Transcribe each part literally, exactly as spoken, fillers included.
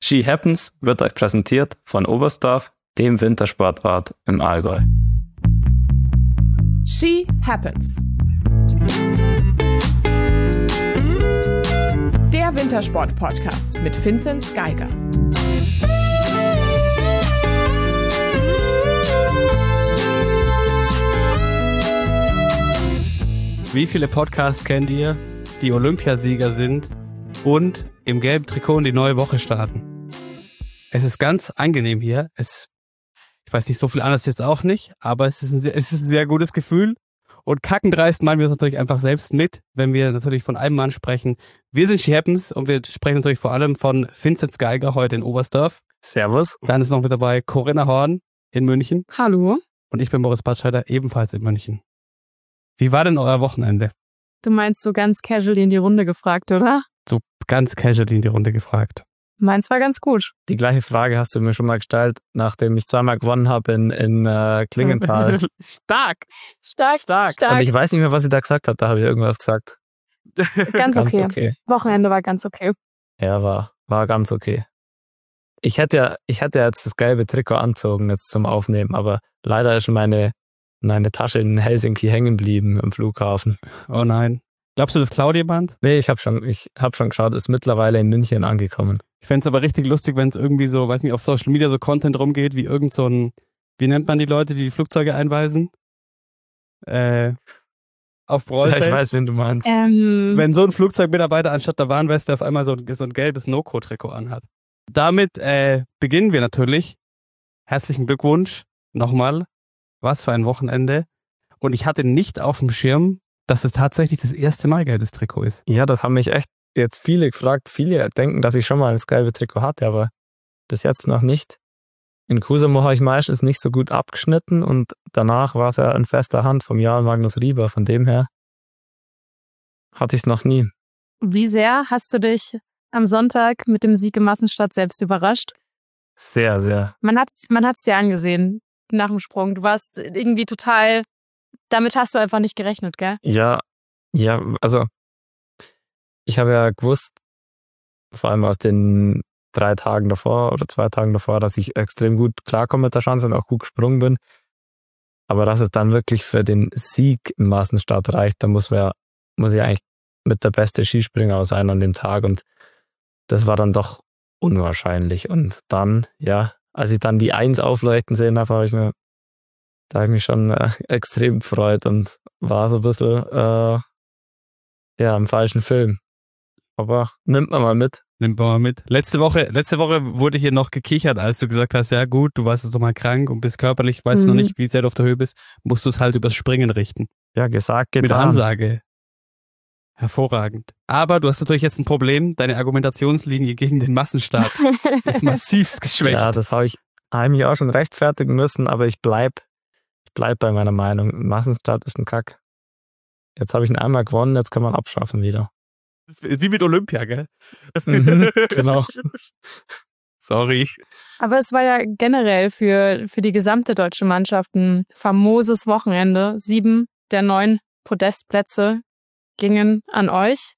Ski Happens wird euch präsentiert von Oberstdorf, dem Wintersportort im Allgäu. Ski Happens. Der Wintersport-Podcast mit Vinzenz Geiger. Wie viele Podcasts kennt ihr, die Olympiasieger sind und im gelben Trikot in die neue Woche starten? Es ist ganz angenehm hier. Es, ich weiß nicht, so viel anders jetzt auch nicht, aber es ist ein sehr, es ist ein sehr gutes Gefühl. Und kackendreist meinen wir uns natürlich einfach selbst mit, wenn wir natürlich von einem Mann sprechen. Wir sind Ski Happens und wir sprechen natürlich vor allem von Vinzenz Geiger heute in Oberstdorf. Servus. Dann ist noch mit dabei Corinna Horn in München. Hallo. Und ich bin Boris Batscheider, ebenfalls in München. Wie war denn euer Wochenende? Du meinst so ganz casual in die Runde gefragt, oder? So ganz casual in die Runde gefragt. Meins war ganz gut. Die gleiche Frage hast du mir schon mal gestellt, nachdem ich zweimal gewonnen habe in, in äh, Klingenthal. Stark. Stark, stark. Und ich weiß nicht mehr, was ich da gesagt habe. Da habe ich irgendwas gesagt. Ganz, Ganz okay. okay. Wochenende war ganz okay. Ja, war, war ganz okay. Ich hätte ja, ich hätte jetzt das gelbe Trikot anzogen jetzt zum Aufnehmen, aber leider ist meine, meine Tasche in Helsinki hängen geblieben im Flughafen. Oh nein. Glaubst du, das klaut jemand? Nee, ich habe schon, ich hab schon geschaut, ist mittlerweile in München angekommen. Ich fände es aber richtig lustig, wenn es irgendwie so, weiß nicht, auf Social Media so Content rumgeht, wie irgend so ein, wie nennt man die Leute, die die Flugzeuge einweisen? Äh, auf Rollfeld. Ja, ich weiß, wen du meinst. Ähm, Wenn so ein Flugzeugmitarbeiter anstatt der Warnweste auf einmal so, so ein gelbes Noco-Trikot anhat. Damit äh, beginnen wir natürlich. Herzlichen Glückwunsch nochmal. Was für ein Wochenende. Und ich hatte nicht auf dem Schirm, dass es tatsächlich das erste Mal gelbes Trikot ist. Ja, das haben mich echt jetzt viele gefragt. Viele denken, dass ich schon mal das gelbe Trikot hatte, aber bis jetzt noch nicht. In Kuusamo habe ich meistens nicht so gut abgeschnitten und danach war es ja in fester Hand vom Jan Magnus Rieber. Von dem her hatte ich es noch nie. wie sehr hast du dich am Sonntag mit dem Sieg in Massenstadt selbst überrascht? Sehr, sehr. Man hat es man hat's dir angesehen nach dem Sprung. Du warst irgendwie total, damit hast du einfach nicht gerechnet, gell? Ja, ja, also ich habe ja gewusst, vor allem aus den drei Tagen davor oder zwei Tagen davor, dass ich extrem gut klarkomme mit der Chance und auch gut gesprungen bin. Aber dass es dann wirklich für den Sieg im Massenstart reicht, da muss man ja, muss ich eigentlich mit der beste Skispringer sein an dem Tag. Und das war dann doch unwahrscheinlich. Und dann, ja, als ich dann die Eins aufleuchten sehen habe, habe ich mir, da habe ich mich schon äh, extrem gefreut und war so ein bisschen äh, ja, im falschen Film. Aber nimmt man mal mit. Nimmt man mal mit. Letzte Woche, letzte Woche wurde hier noch gekichert, als du gesagt hast, ja gut, du warst jetzt nochmal krank und bist körperlich, weißt Mhm. noch nicht, wie sehr du auf der Höhe bist, musst du es halt übers Springen richten. Ja, gesagt, getan. Mit Ansage. Hervorragend. Aber du hast natürlich jetzt ein Problem, deine Argumentationslinie gegen den Massenstart ist massivst geschwächt. Ja, das habe ich eigentlich auch schon rechtfertigen müssen, aber ich bleib, ich bleib bei meiner Meinung. Massenstart ist ein Kack. Jetzt habe ich ihn einmal gewonnen, jetzt kann man abschaffen wieder. Das ist wie mit Olympia, gell? Mhm, genau. Sorry. Aber es war ja generell für, für die gesamte deutsche Mannschaft ein famoses Wochenende. Sieben der neun Podestplätze gingen an euch.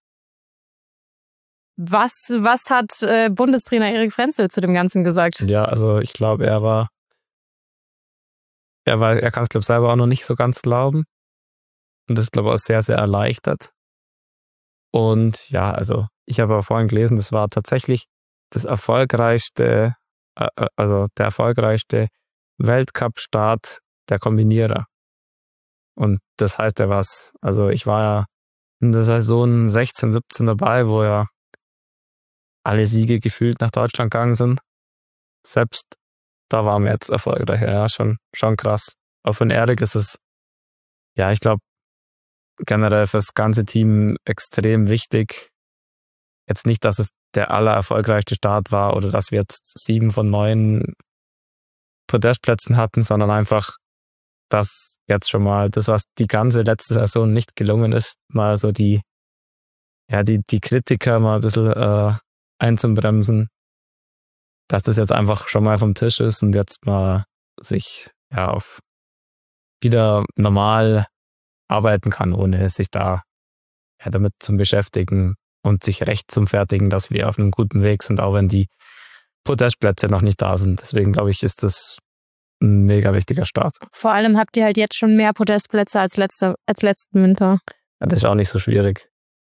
Was, was hat äh, Bundestrainer Erik Frenzel zu dem Ganzen gesagt? Ja, also ich glaube, er war, er war, er kann es glaube ich selber auch noch nicht so ganz glauben. Und das ist glaube ich auch sehr, sehr erleichtert. Und ja, also ich habe auch vorhin gelesen, das war tatsächlich das erfolgreichste, äh, also der erfolgreichste Weltcup-Start der Kombinierer. Und das heißt ja was. Also ich war ja in der Saison sechzehn, siebzehn dabei, wo ja alle Siege gefühlt nach Deutschland gegangen sind. Selbst da waren wir jetzt erfolgreich. Ja, schon, schon krass. Auch für den Erik ist es, ja, ich glaube, generell für das ganze Team extrem wichtig. Jetzt nicht, dass es der allererfolgreichste Start war oder dass wir jetzt sieben von neun Podestplätzen hatten, sondern einfach, dass jetzt schon mal das, was die ganze letzte Saison nicht gelungen ist, mal so die, ja, die, die Kritiker mal ein bisschen äh, einzubremsen, dass das jetzt einfach schon mal vom Tisch ist und jetzt mal sich ja auf wieder normal arbeiten kann, ohne sich da ja, damit zu beschäftigen und sich recht zum Fertigen, dass wir auf einem guten Weg sind, auch wenn die Podestplätze noch nicht da sind. Deswegen glaube ich, ist das ein mega wichtiger Start. Vor allem habt ihr halt jetzt schon mehr Podestplätze als, letzte, als letzten Winter. Ja, das ist auch nicht so schwierig.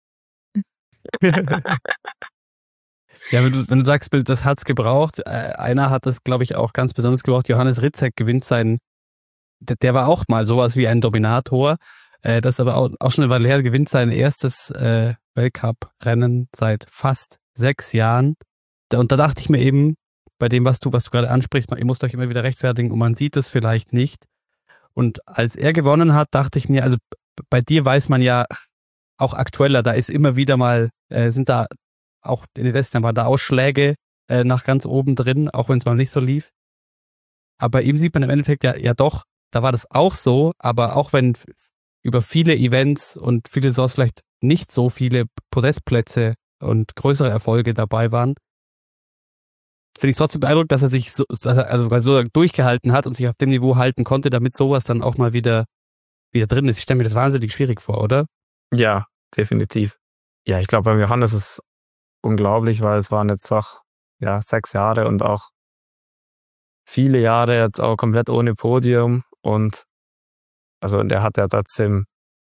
Ja, wenn du, wenn du sagst, das hat's gebraucht, äh, einer hat das, glaube ich, auch ganz besonders gebraucht. Johannes Ritzek gewinnt sein, der, der war auch mal sowas wie ein Dominator. Äh, das ist aber auch, auch schon eine Weile her, gewinnt sein erstes äh, Weltcup-Rennen seit fast sechs Jahren. Da, und da dachte ich mir eben, bei dem, was du, was du gerade ansprichst, ihr müsst euch immer wieder rechtfertigen und man sieht es vielleicht nicht. Und als er gewonnen hat, dachte ich mir, also bei dir weiß man ja auch aktueller, da ist immer wieder mal, äh, sind da auch in den letzten Jahren waren da Ausschläge äh, nach ganz oben drin, auch wenn es mal nicht so lief. Aber eben sieht man im Endeffekt ja, ja doch, da war das auch so, aber auch wenn f- über viele Events und viele Saisons vielleicht nicht so viele Podestplätze und größere Erfolge dabei waren, finde ich es trotzdem beeindruckend, dass er sich so, dass er also so durchgehalten hat und sich auf dem Niveau halten konnte, damit sowas dann auch mal wieder, wieder drin ist. Ich stelle mir das wahnsinnig schwierig vor, oder? Ja, definitiv. Ja, ich glaube, beim Johannes ist es unglaublich, weil es waren jetzt doch ja, sechs Jahre und auch viele Jahre jetzt auch komplett ohne Podium. Und also der hat ja trotzdem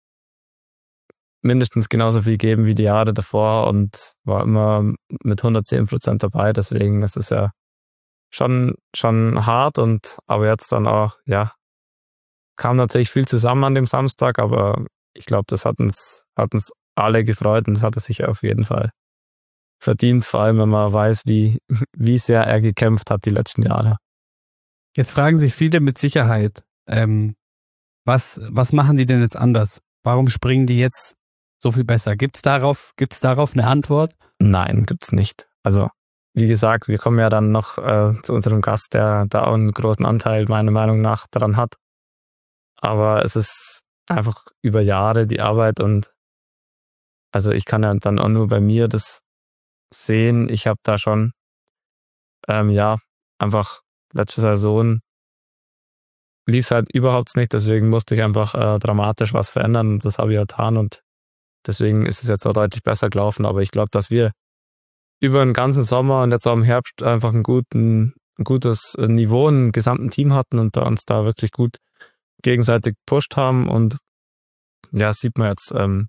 mindestens genauso viel gegeben wie die Jahre davor und war immer mit hundertzehn Prozent dabei. Deswegen ist es ja schon, schon hart und aber jetzt dann auch, ja, kam natürlich viel zusammen an dem Samstag, aber ich glaube, das hat uns, hat uns alle gefreut und das hat er sich auf jeden Fall verdient, vor allem wenn man weiß, wie, wie sehr er gekämpft hat die letzten Jahre. Jetzt fragen sich viele mit Sicherheit, ähm, was, was machen die denn jetzt anders? Warum springen die jetzt so viel besser? Gibt's darauf, gibt's darauf eine Antwort? Nein, gibt's nicht. Also, wie gesagt, wir kommen ja dann noch äh, zu unserem Gast, der da auch einen großen Anteil meiner Meinung nach daran hat. Aber es ist einfach über Jahre die Arbeit und also ich kann ja dann auch nur bei mir das sehen. Ich habe da schon, ähm, ja, einfach letzte Saison lief es halt überhaupt nicht, deswegen musste ich einfach äh, dramatisch was verändern und das habe ich ja getan und deswegen ist es jetzt auch deutlich besser gelaufen, aber ich glaube, dass wir über den ganzen Sommer und jetzt auch im Herbst einfach einen guten, ein gutes Niveau im gesamten Team hatten und da uns da wirklich gut gegenseitig gepusht haben und ja, sieht man jetzt, ähm,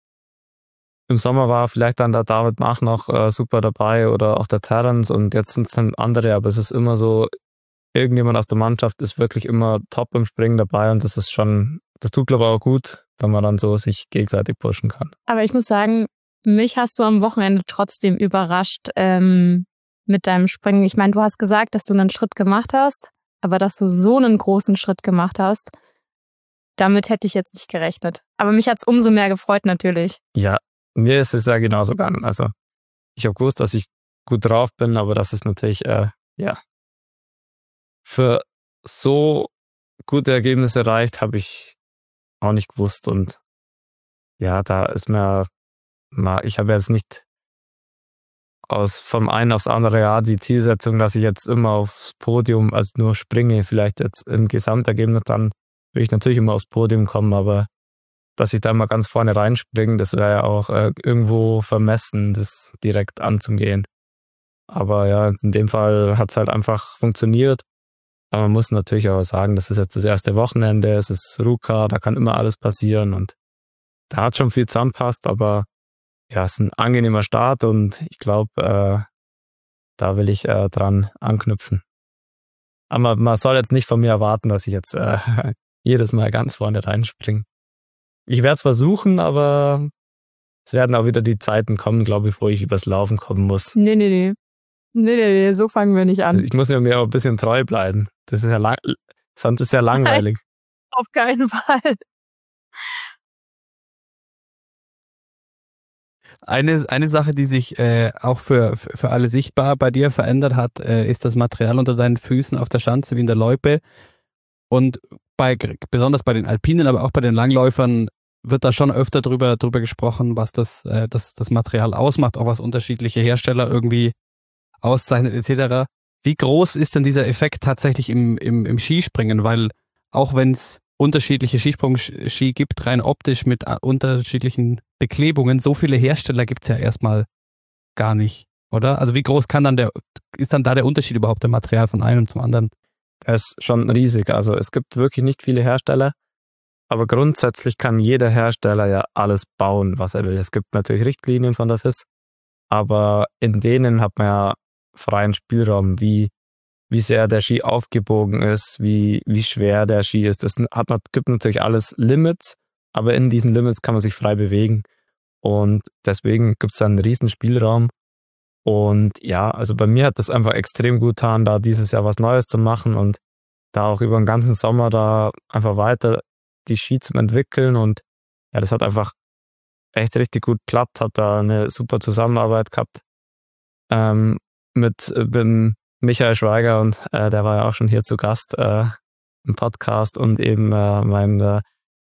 im Sommer war vielleicht dann der David Mach noch äh, super dabei oder auch der Terrence und jetzt sind es dann andere, aber es ist immer so, irgendjemand aus der Mannschaft ist wirklich immer top im Springen dabei und das ist schon, das tut glaube ich auch gut, wenn man dann so sich gegenseitig pushen kann. Aber ich muss sagen, mich hast du am Wochenende trotzdem überrascht ähm, mit deinem Springen. Ich meine, du hast gesagt, dass du einen Schritt gemacht hast, aber dass du so einen großen Schritt gemacht hast, damit hätte ich jetzt nicht gerechnet. Aber mich hat es umso mehr gefreut natürlich. Ja, mir ist es ja genauso gegangen. Also ich habe gewusst, dass ich gut drauf bin, aber dass es natürlich, äh, ja, für so gute Ergebnisse reicht, habe ich auch nicht gewusst. Und ja, da ist mir, ich habe jetzt nicht aus vom einen aufs andere Jahr die Zielsetzung, dass ich jetzt immer aufs Podium, also nur springe, vielleicht jetzt im Gesamtergebnis, dann will ich natürlich immer aufs Podium kommen, aber dass ich da mal ganz vorne reinspringe, das wäre ja auch äh, irgendwo vermessen, das direkt anzugehen. Aber ja, in dem Fall hat es halt einfach funktioniert. Aber man muss natürlich auch sagen, das ist jetzt das erste Wochenende, es ist Ruka, da kann immer alles passieren und da hat schon viel zusammenpasst, aber ja, es ist ein angenehmer Start und ich glaube, äh, da will ich äh, dran anknüpfen. Aber man soll jetzt nicht von mir erwarten, dass ich jetzt äh, jedes Mal ganz vorne reinspringe. Ich werde es versuchen, aber es werden auch wieder die Zeiten kommen, glaube ich, wo ich übers Laufen kommen muss. Nee, nee, nee. Nee, nee, nee, so fangen wir nicht an. Ich muss ja mir auch ein bisschen treu bleiben. Das ist ja lang, sonst ist ja langweilig. Nein, auf keinen Fall. Eine, eine Sache, die sich äh, auch für, für alle sichtbar bei dir verändert hat, äh, ist das Material unter deinen Füßen auf der Schanze wie in der Loipe. Und bei, besonders bei den Alpinen, aber auch bei den Langläufern wird da schon öfter drüber, drüber gesprochen, was das, äh, das, das Material ausmacht, auch was unterschiedliche Hersteller irgendwie auszeichnet et cetera. Wie groß ist denn dieser Effekt tatsächlich im, im, im Skispringen? Weil auch wenn es unterschiedliche Skisprung-Ski gibt, rein optisch mit unterschiedlichen Beklebungen, so viele Hersteller gibt es ja erstmal gar nicht. oder? Also wie groß kann dann der, ist dann da der Unterschied überhaupt im Material von einem zum anderen? Er ist schon riesig. Also es gibt wirklich nicht viele Hersteller, aber grundsätzlich kann jeder Hersteller ja alles bauen, was er will. Es gibt natürlich Richtlinien von der F I S, aber in denen hat man ja freien Spielraum, wie, wie sehr der Ski aufgebogen ist, wie, wie schwer der Ski ist. Es hat, gibt natürlich alles Limits, aber in diesen Limits kann man sich frei bewegen. Und deswegen gibt es einen riesen Spielraum. Und ja, also bei mir hat das einfach extrem gut getan, da dieses Jahr was Neues zu machen und da auch über den ganzen Sommer da einfach weiter die Ski zu entwickeln. Und ja, das hat einfach echt richtig gut geklappt, hat da eine super Zusammenarbeit gehabt ähm, mit, mit Michael Schweiger und äh, der war ja auch schon hier zu Gast äh, im Podcast und eben äh, mein, äh,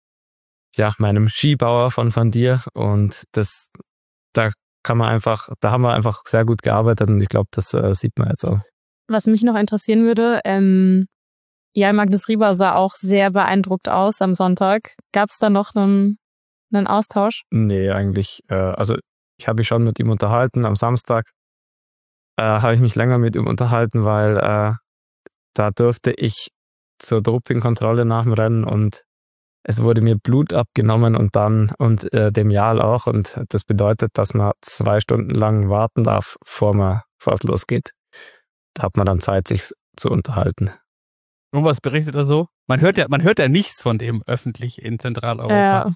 ja, meinem Skibauer von Van Dir. Und das, da kann man einfach, da haben wir einfach sehr gut gearbeitet und ich glaube, das äh, sieht man jetzt auch. Was mich noch interessieren würde, ähm, Jan Magnus Rieber sah auch sehr beeindruckt aus am Sonntag. Gab es da noch einen, einen Austausch? Nee, eigentlich, äh, also ich habe mich schon mit ihm unterhalten. Am Samstag äh, habe ich mich länger mit ihm unterhalten, weil äh, da durfte ich zur Dopingkontrolle nach dem Rennen und es wurde mir Blut abgenommen und dann und äh, dem Jal auch. Und das bedeutet, dass man zwei Stunden lang warten darf, bevor man, bevor es losgeht. Da hat man dann Zeit, sich zu unterhalten. Und was berichtet er so? Man hört ja, man hört ja nichts von dem öffentlich in Zentraleuropa. Ja.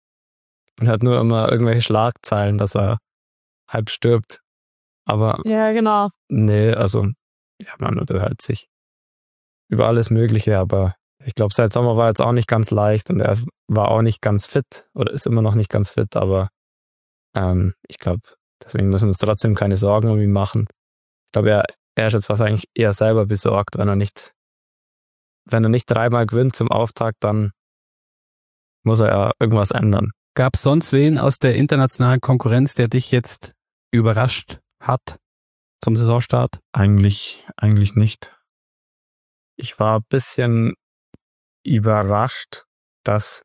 Man hört nur immer irgendwelche Schlagzeilen, dass er halb stirbt. Aber Ja, genau. nee, also ja, man unterhält sich über alles Mögliche, aber ich glaube, seit Sommer war jetzt auch nicht ganz leicht und er war auch nicht ganz fit oder ist immer noch nicht ganz fit, aber ähm, ich glaube, deswegen müssen wir uns trotzdem keine Sorgen um ihn machen. Ich glaube, er, er ist jetzt wahrscheinlich eher selber besorgt, wenn er nicht, wenn er nicht dreimal gewinnt zum Auftakt, dann muss er ja irgendwas ändern. Gab es sonst wen aus der internationalen Konkurrenz, der dich jetzt überrascht hat zum Saisonstart? Eigentlich, eigentlich nicht. Ich war ein bisschen überrascht, dass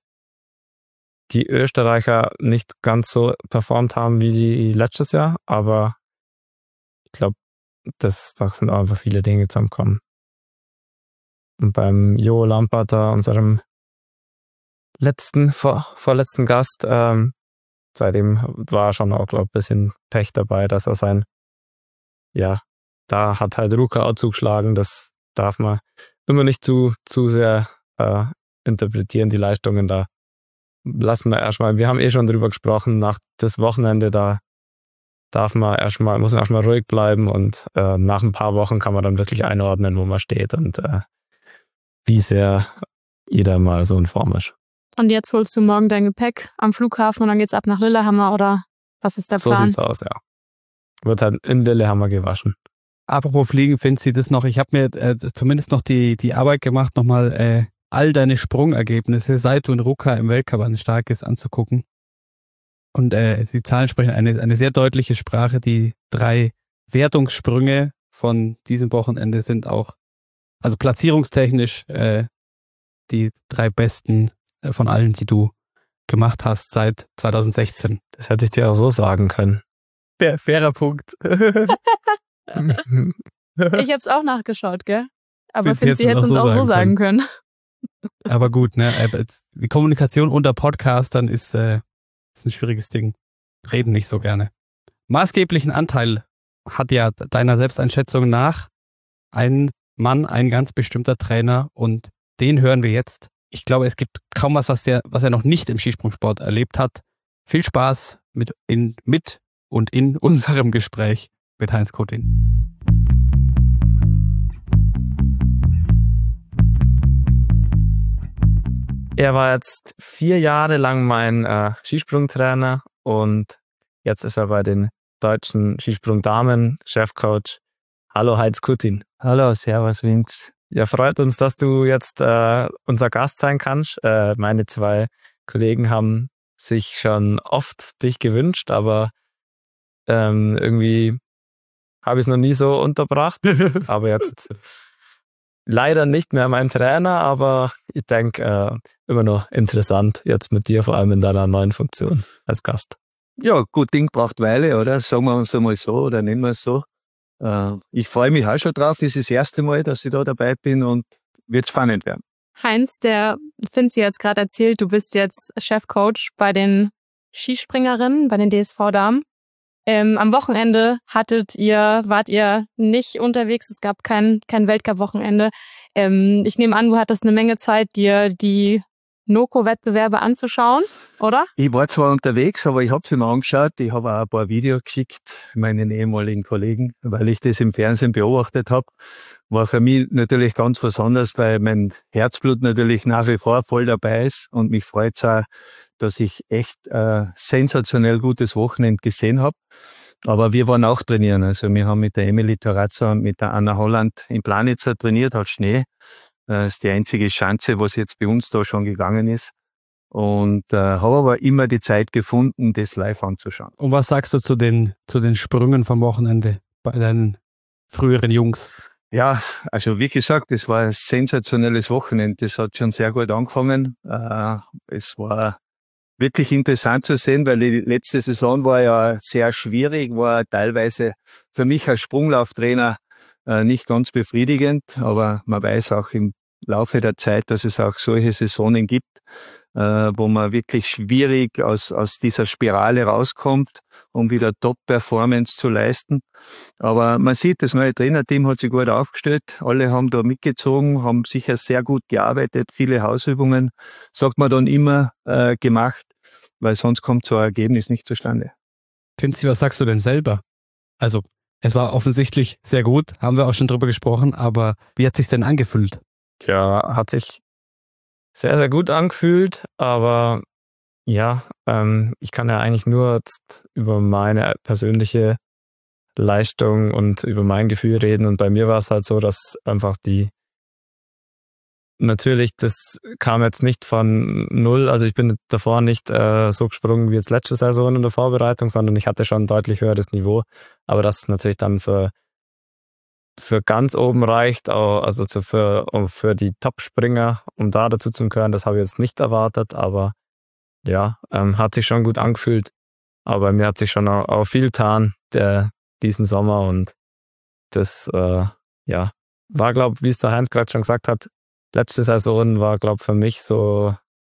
die Österreicher nicht ganz so performt haben wie die letztes Jahr, aber ich glaube, das, da sind einfach viele Dinge zusammengekommen. Und beim Jo Lampert, da, unserem letzten, vor, vorletzten Gast, ähm, seitdem war schon auch, glaube ich, ein bisschen Pech dabei, dass er sein, ja, da hat halt Ruka auch zugeschlagen, das darf man immer nicht zu, zu sehr äh, interpretieren, die Leistungen da. Lassen wir erstmal, wir haben eh schon drüber gesprochen, nach das Wochenende, da darf man erstmal, muss man erstmal ruhig bleiben und äh, nach ein paar Wochen kann man dann wirklich einordnen, wo man steht und äh, wie sehr jeder mal so in Form ist. Und jetzt holst du morgen dein Gepäck am Flughafen und dann geht's ab nach Lillehammer oder was ist der So Plan? sieht's aus, ja. Wird halt in Lillehammer gewaschen. Apropos Fliegen, findet sie das noch? Ich habe mir äh, zumindest noch die, die Arbeit gemacht, nochmal äh, all deine Sprungergebnisse, seit du in Ruka im Weltcup an stark ist, anzugucken. Und äh, die Zahlen sprechen eine, eine sehr deutliche Sprache. Die drei Wertungssprünge von diesem Wochenende sind auch, also platzierungstechnisch, äh, die drei besten äh, von allen, die du gemacht hast seit zwanzig sechzehn. Das hätte ich dir auch so sagen können. Fair, fairer Punkt. Ich hab's auch nachgeschaut, gell? Aber Findest du, Finzi hätte uns auch so sagen können. Aber gut, ne? Die Kommunikation unter Podcastern ist, äh, ist ein schwieriges Ding. Reden nicht so gerne. Maßgeblichen Anteil hat ja deiner Selbsteinschätzung nach ein Mann, ein ganz bestimmter Trainer und den hören wir jetzt. Ich glaube, es gibt kaum was, was, der, was er noch nicht im Skisprungsport erlebt hat. Viel Spaß mit, in, mit und in unserem Gespräch mit Heinz Kotin. Er war jetzt vier Jahre lang mein äh, Skisprungtrainer und jetzt ist er bei den deutschen Skisprungdamen Chefcoach. Hallo Heinz Kotin. Hallo, servus Vince. Ja, freut uns, dass du jetzt äh, unser Gast sein kannst. Äh, meine zwei Kollegen haben sich schon oft dich gewünscht, aber ähm, irgendwie habe ich es noch nie so unterbracht. Aber jetzt leider nicht mehr mein Trainer, aber ich denke, äh, immer noch interessant jetzt mit dir, vor allem in deiner neuen Funktion als Gast. ja, gut Ding braucht Weile, oder? Sagen wir uns einmal so oder nennen wir es so. Äh, ich freue mich auch schon drauf. Das ist das erste Mal, dass ich da dabei bin und wird spannend werden. Heinz, der Finzi jetzt gerade erzählt, du bist jetzt Chefcoach bei den Skispringerinnen, bei den D S V-Damen. Ähm, am Wochenende hattet ihr, wart ihr nicht unterwegs, es gab kein, kein Weltcup-Wochenende. Ähm, ich nehme an, du hattest eine Menge Zeit, dir die Noco-Wettbewerbe anzuschauen, oder? Ich war zwar unterwegs, aber ich habe sie mir angeschaut. Ich habe auch ein paar Videos geschickt meinen ehemaligen Kollegen, weil ich das im Fernsehen beobachtet habe. War für mich natürlich ganz was anderes, weil mein Herzblut natürlich nach wie vor voll dabei ist und mich freut es auch, dass ich echt äh, sensationell gutes Wochenende gesehen habe. Aber wir waren auch trainieren. Also wir haben mit der Emily Tarazza und mit der Anna Holland in Planitzer trainiert, hat Schnee. Das ist die einzige Schanze, was jetzt bei uns da schon gegangen ist. Und äh, habe aber immer die Zeit gefunden, das live anzuschauen. Und was sagst du zu den, zu den Sprüngen vom Wochenende bei deinen früheren Jungs? Ja, also wie gesagt, das war ein sensationelles Wochenende. Das hat schon sehr gut angefangen. Äh, es war wirklich interessant zu sehen, weil die letzte Saison war ja sehr schwierig, war teilweise für mich als Sprunglauftrainer äh, nicht ganz befriedigend, aber man weiß auch im Laufe der Zeit, dass es auch solche Saisonen gibt, äh, wo man wirklich schwierig aus, aus dieser Spirale rauskommt, um wieder Top-Performance zu leisten. Aber man sieht, das neue Trainerteam hat sich gut aufgestellt. Alle haben da mitgezogen, haben sicher sehr gut gearbeitet, viele Hausübungen, sagt man dann immer, äh, gemacht, weil sonst kommt so ein Ergebnis nicht zustande. Finzi, was sagst du denn selber? Also, es war offensichtlich sehr gut, haben wir auch schon drüber gesprochen, aber wie hat es sich denn angefühlt? Ja, hat sich sehr, sehr gut angefühlt, aber ja, ähm, ich kann ja eigentlich nur jetzt über meine persönliche Leistung und über mein Gefühl reden. Und bei mir war es halt so, dass einfach die, natürlich, das kam jetzt nicht von null, also ich bin davor nicht äh, so gesprungen wie jetzt letzte Saison in der Vorbereitung, sondern ich hatte schon ein deutlich höheres Niveau. Aber das ist natürlich dann für für ganz oben reicht, also für, für die Top-Springer, um da dazu zu gehören, das habe ich jetzt nicht erwartet, aber ja, ähm, hat sich schon gut angefühlt. Aber bei mir hat sich schon auch, auch viel getan der, diesen Sommer und das, äh, ja, war, glaube ich, wie es der Heinz gerade schon gesagt hat, letzte Saison war, glaube ich, für mich so,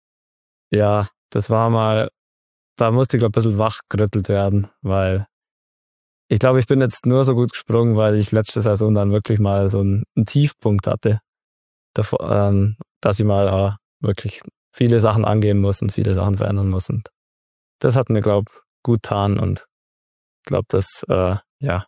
ja, das war mal, da musste ich, glaube ich, ein bisschen wachgerüttelt werden, weil ich glaube, ich bin jetzt nur so gut gesprungen, weil ich letzte Saison dann wirklich mal so einen, einen Tiefpunkt hatte, davor, ähm, dass ich mal äh, wirklich viele Sachen angehen muss und viele Sachen verändern muss. Und das hat mir, glaube ich, gut getan und ich glaube, das, äh, ja,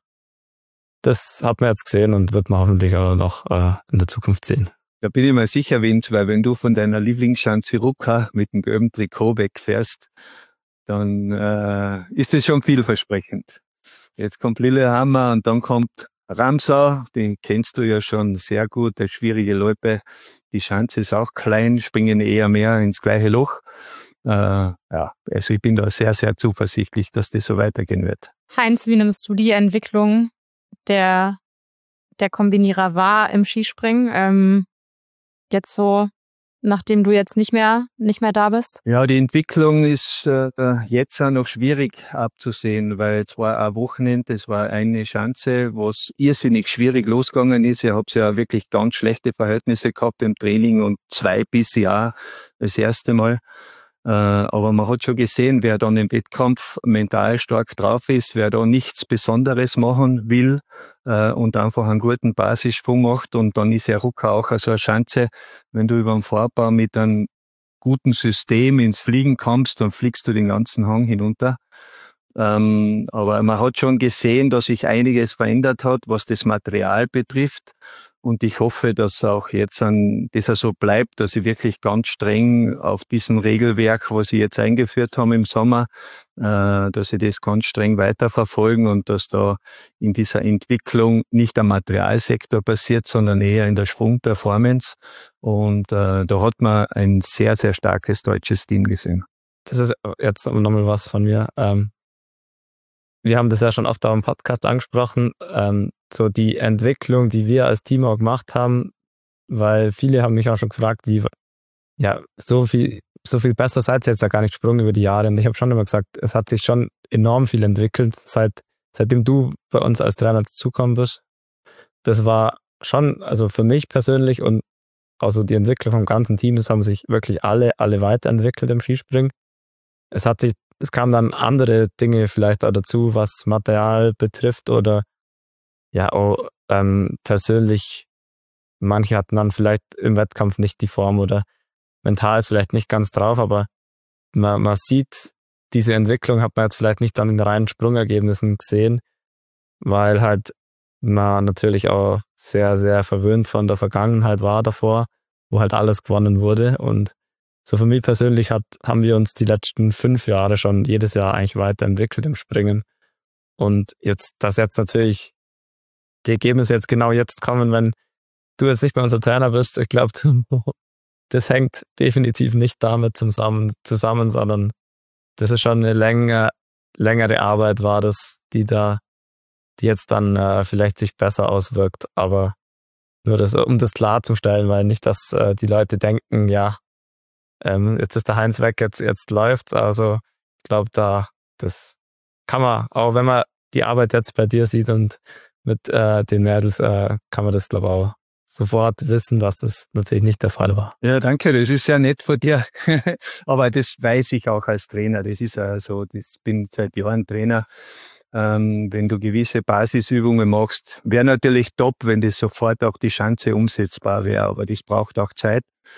das hat man jetzt gesehen und wird man hoffentlich auch noch äh, in der Zukunft sehen. Da bin ich mir sicher, Vince, weil wenn du von deiner Lieblingsschanze Ruka mit dem gelben Trikot wegfährst, dann äh, ist das schon vielversprechend. Jetzt kommt Lillehammer und dann kommt Ramsau, den kennst du ja schon sehr gut, der schwierige Loipe. Die Schanze ist auch klein, springen eher mehr ins gleiche Loch. Äh, ja, also ich bin da sehr, sehr zuversichtlich, dass das so weitergehen wird. Heinz, wie nimmst du die Entwicklung der, der Kombinierer wahr im Skispringen? Ähm, jetzt so, nachdem du jetzt nicht mehr, nicht mehr da bist? Ja, die Entwicklung ist äh, jetzt auch noch schwierig abzusehen, weil es war ein Wochenende, es war eine Schanze, was irrsinnig schwierig losgegangen ist. Ich habe ja wirklich ganz schlechte Verhältnisse gehabt im Training und zwei bis Jahr das erste Mal. Äh, aber man hat schon gesehen, wer dann im Wettkampf mental stark drauf ist, wer da nichts Besonderes machen will äh, und einfach einen guten Basissprung macht. Und dann ist ja Ruka auch so eine Schanze, wenn du über den Vorbau mit einem guten System ins Fliegen kommst, dann fliegst du den ganzen Hang hinunter. Ähm, aber man hat schon gesehen, dass sich einiges verändert hat, was das Material betrifft. Und ich hoffe, dass auch jetzt an dieser so bleibt, dass sie wirklich ganz streng auf diesen Regelwerk, was sie jetzt eingeführt haben im Sommer, äh, dass sie das ganz streng weiterverfolgen und dass da in dieser Entwicklung nicht am Materialsektor passiert, sondern eher in der Sprungperformance. Und äh, da hat man ein sehr, sehr starkes deutsches Team gesehen. Das ist jetzt nochmal was von mir. Ähm Wir haben das ja schon oft auch im Podcast angesprochen, ähm, so die Entwicklung, die wir als Team auch gemacht haben, weil viele haben mich auch schon gefragt, wie, ja, so viel, so viel besser seid ihr jetzt ja gar nicht gesprungen über die Jahre. Und ich habe schon immer gesagt, es hat sich schon enorm viel entwickelt, seit, seitdem du bei uns als Trainer dazugekommen bist. Das war schon, also für mich persönlich und also die Entwicklung vom ganzen Team, das haben sich wirklich alle, alle weiterentwickelt im Skispringen. Es hat sich, es kamen dann andere Dinge vielleicht auch dazu, was Material betrifft oder ja auch ähm, persönlich, manche hatten dann vielleicht im Wettkampf nicht die Form oder mental ist vielleicht nicht ganz drauf, aber man, man sieht, diese Entwicklung hat man jetzt vielleicht nicht dann in reinen Sprungergebnissen gesehen, weil halt man natürlich auch sehr, sehr verwöhnt von der Vergangenheit war davor, wo halt alles gewonnen wurde. Und so für mich persönlich hat, haben wir uns die letzten fünf Jahre schon jedes Jahr eigentlich weiterentwickelt im Springen. Und jetzt, dass jetzt natürlich die Ergebnisse jetzt genau jetzt kommen, wenn du jetzt nicht mehr unser Trainer bist, ich glaube, das hängt definitiv nicht damit zusammen, zusammen, sondern das ist schon eine länger, längere Arbeit war das, die da die jetzt dann äh, vielleicht sich besser auswirkt, aber nur das, um das klarzustellen, weil nicht, dass äh, die Leute denken, ja, ähm, jetzt ist der Heinz weg, jetzt, jetzt läuft's. Also ich glaube, da das kann man, auch wenn man die Arbeit jetzt bei dir sieht und mit äh, den Mädels, äh, kann man das, glaube ich, auch sofort wissen, dass das natürlich nicht der Fall war. Ja, danke, das ist sehr nett von dir. Aber das weiß ich auch als Trainer. Das ist ja so, ich bin seit Jahren Trainer. Ähm, wenn du gewisse Basisübungen machst, wäre natürlich top, wenn das sofort auch die Schanze umsetzbar wäre, aber das braucht auch Zeit.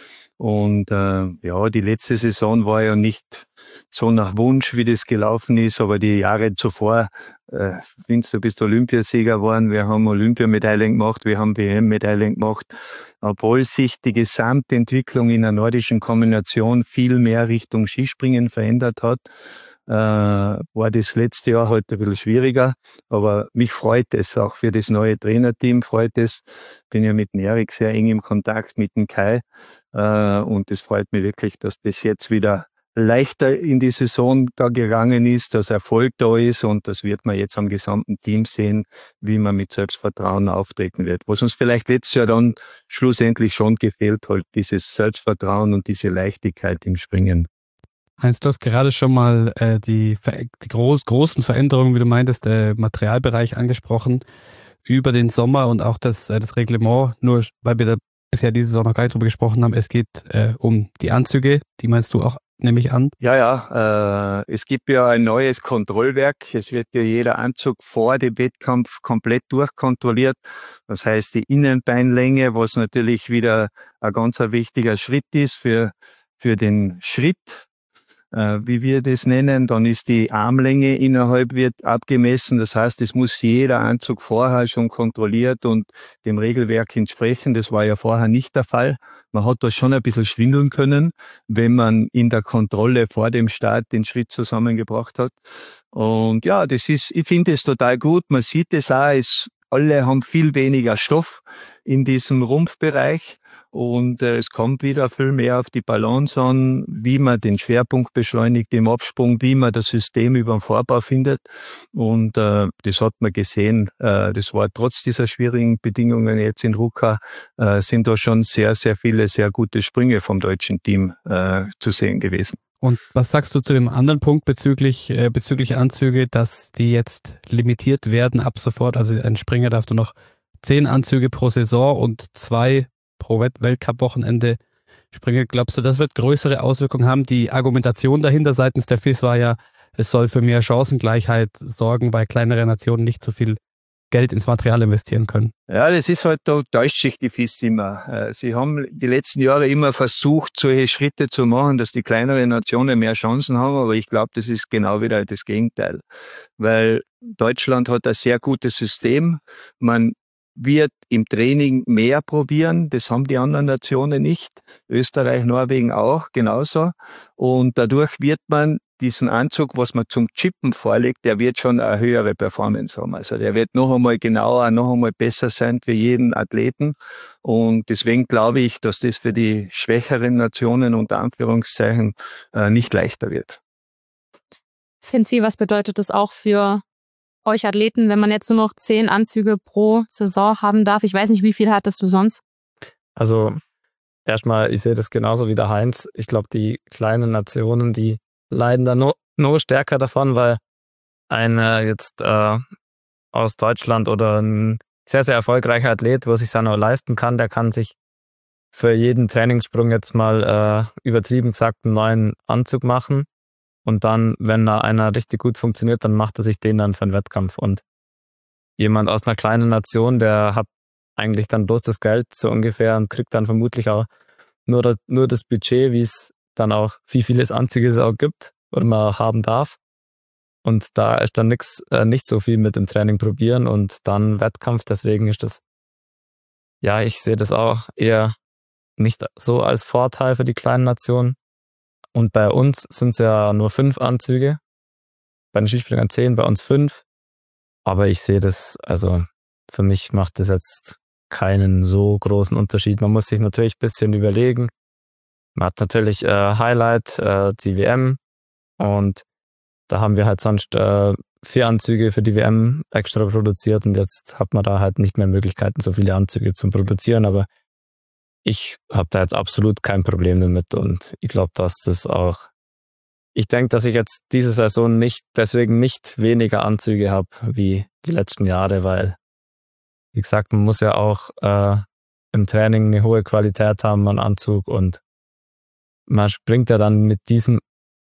Und äh, ja, die letzte Saison war ja nicht so nach Wunsch, wie das gelaufen ist, aber die Jahre zuvor, äh, findest du, bist Olympiasieger geworden, wir haben Olympiamedaillen gemacht, wir haben W M-Medaillen gemacht, obwohl sich die Gesamtentwicklung in der nordischen Kombination viel mehr Richtung Skispringen verändert hat. Äh, war das letzte Jahr halt ein bisschen schwieriger, aber mich freut es, auch für das neue Trainerteam freut es. Bin ja mit dem Erik sehr eng im Kontakt, mit dem Kai, äh, und es freut mich wirklich, dass das jetzt wieder leichter in die Saison da gegangen ist, dass Erfolg da ist und das wird man jetzt am gesamten Team sehen, wie man mit Selbstvertrauen auftreten wird. Was uns vielleicht letztes Jahr dann schlussendlich schon gefehlt hat, dieses Selbstvertrauen und diese Leichtigkeit im Springen. Heinz, du hast gerade schon mal äh, die, die groß, großen Veränderungen, wie du meintest, der Materialbereich angesprochen, über den Sommer und auch das, äh, das Reglement, nur weil wir da bisher diese Saison noch gar nicht drüber gesprochen haben, es geht äh, um die Anzüge, die meinst du auch, nehme ich an? Ja, ja, äh, es gibt ja ein neues Kontrollwerk, es wird ja jeder Anzug vor dem Wettkampf komplett durchkontrolliert, das heißt die Innenbeinlänge, was natürlich wieder ein ganz ein wichtiger Schritt ist für, für den Schritt, wie wir das nennen, dann ist die Armlänge innerhalb wird abgemessen. Das heißt, es muss jeder Anzug vorher schon kontrolliert und dem Regelwerk entsprechen. Das war ja vorher nicht der Fall. Man hat da schon ein bisschen schwindeln können, wenn man in der Kontrolle vor dem Start den Schritt zusammengebracht hat. Und ja, das ist, ich finde es total gut. Man sieht es auch, es, alle haben viel weniger Stoff in diesem Rumpfbereich. Und äh, es kommt wieder viel mehr auf die Balance an, wie man den Schwerpunkt beschleunigt im Absprung, wie man das System über den Vorbau findet. Und äh, das hat man gesehen. Äh, das war trotz dieser schwierigen Bedingungen jetzt in Ruka, äh, sind da schon sehr, sehr viele sehr gute Sprünge vom deutschen Team äh, zu sehen gewesen. Und was sagst du zu dem anderen Punkt bezüglich, äh, bezüglich Anzüge, dass die jetzt limitiert werden ab sofort? Also ein Springer darf nur noch zehn Anzüge pro Saison und zwei pro Weltcup-Wochenende springen. Glaubst du, das wird größere Auswirkungen haben? Die Argumentation dahinter seitens der F I S war ja, es soll für mehr Chancengleichheit sorgen, weil kleinere Nationen nicht so viel Geld ins Material investieren können. Ja, das ist halt, da täuscht sich die F I S immer. Sie haben die letzten Jahre immer versucht, solche Schritte zu machen, dass die kleineren Nationen mehr Chancen haben, aber ich glaube, das ist genau wieder das Gegenteil. Weil Deutschland hat ein sehr gutes System. Man wird im Training mehr probieren, das haben die anderen Nationen nicht, Österreich, Norwegen auch, genauso. Und dadurch wird man diesen Anzug, was man zum Chippen vorlegt, der wird schon eine höhere Performance haben. Also der wird noch einmal genauer, noch einmal besser sein für jeden Athleten. Und deswegen glaube ich, dass das für die schwächeren Nationen unter Anführungszeichen nicht leichter wird. Finzi, was bedeutet das auch für euch Athleten, wenn man jetzt nur noch zehn Anzüge pro Saison haben darf? Ich weiß nicht, wie viel hattest du sonst? Also erstmal, ich sehe das genauso wie der Heinz. Ich glaube, die kleinen Nationen, die leiden da nur no stärker davon, weil einer jetzt äh, aus Deutschland oder ein sehr, sehr erfolgreicher Athlet, wo es sich dann auch leisten kann, der kann sich für jeden Trainingssprung jetzt mal äh, übertrieben gesagt einen neuen Anzug machen. Und dann, wenn da einer richtig gut funktioniert, dann macht er sich den dann für einen Wettkampf. Und jemand aus einer kleinen Nation, der hat eigentlich dann bloß das Geld so ungefähr und kriegt dann vermutlich auch nur das, nur das Budget, wie es dann auch, wie viele Anzüge es auch gibt oder man auch haben darf. Und da ist dann nix, äh, nicht so viel mit dem Training probieren und dann Wettkampf. Deswegen ist das, ja, ich sehe das auch eher nicht so als Vorteil für die kleinen Nationen. Und bei uns sind es ja nur fünf Anzüge. Bei den Skispringern zehn, bei uns fünf. Aber ich sehe das, also für mich macht das jetzt keinen so großen Unterschied. Man muss sich natürlich ein bisschen überlegen. Man hat natürlich äh, Highlight, äh, die W M. Und da haben wir halt sonst äh, vier Anzüge für die W M extra produziert. Und jetzt hat man da halt nicht mehr Möglichkeiten, so viele Anzüge zu produzieren. Aber ich habe da jetzt absolut kein Problem damit. Und ich glaube, dass das auch... Ich denke, dass ich jetzt diese Saison nicht deswegen nicht weniger Anzüge habe wie die letzten Jahre, weil, wie gesagt, man muss ja auch äh, im Training eine hohe Qualität haben an Anzug und man springt ja dann mit diesem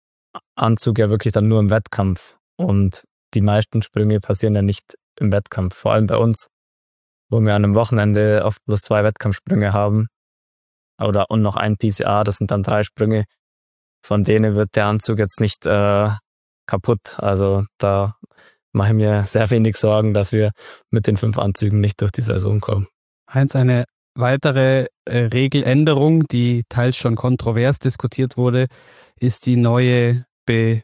Anzug ja wirklich dann nur im Wettkampf und die meisten Sprünge passieren ja nicht im Wettkampf, vor allem bei uns, wo wir an einem Wochenende oft bloß zwei Wettkampfsprünge haben oder und noch ein P C A, das sind dann drei Sprünge. Von denen wird der Anzug jetzt nicht äh, kaputt. Also da mache ich mir sehr wenig Sorgen, dass wir mit den fünf Anzügen nicht durch die Saison kommen. Heinz, eine weitere äh, Regeländerung, die teils schon kontrovers diskutiert wurde, ist die neue Be-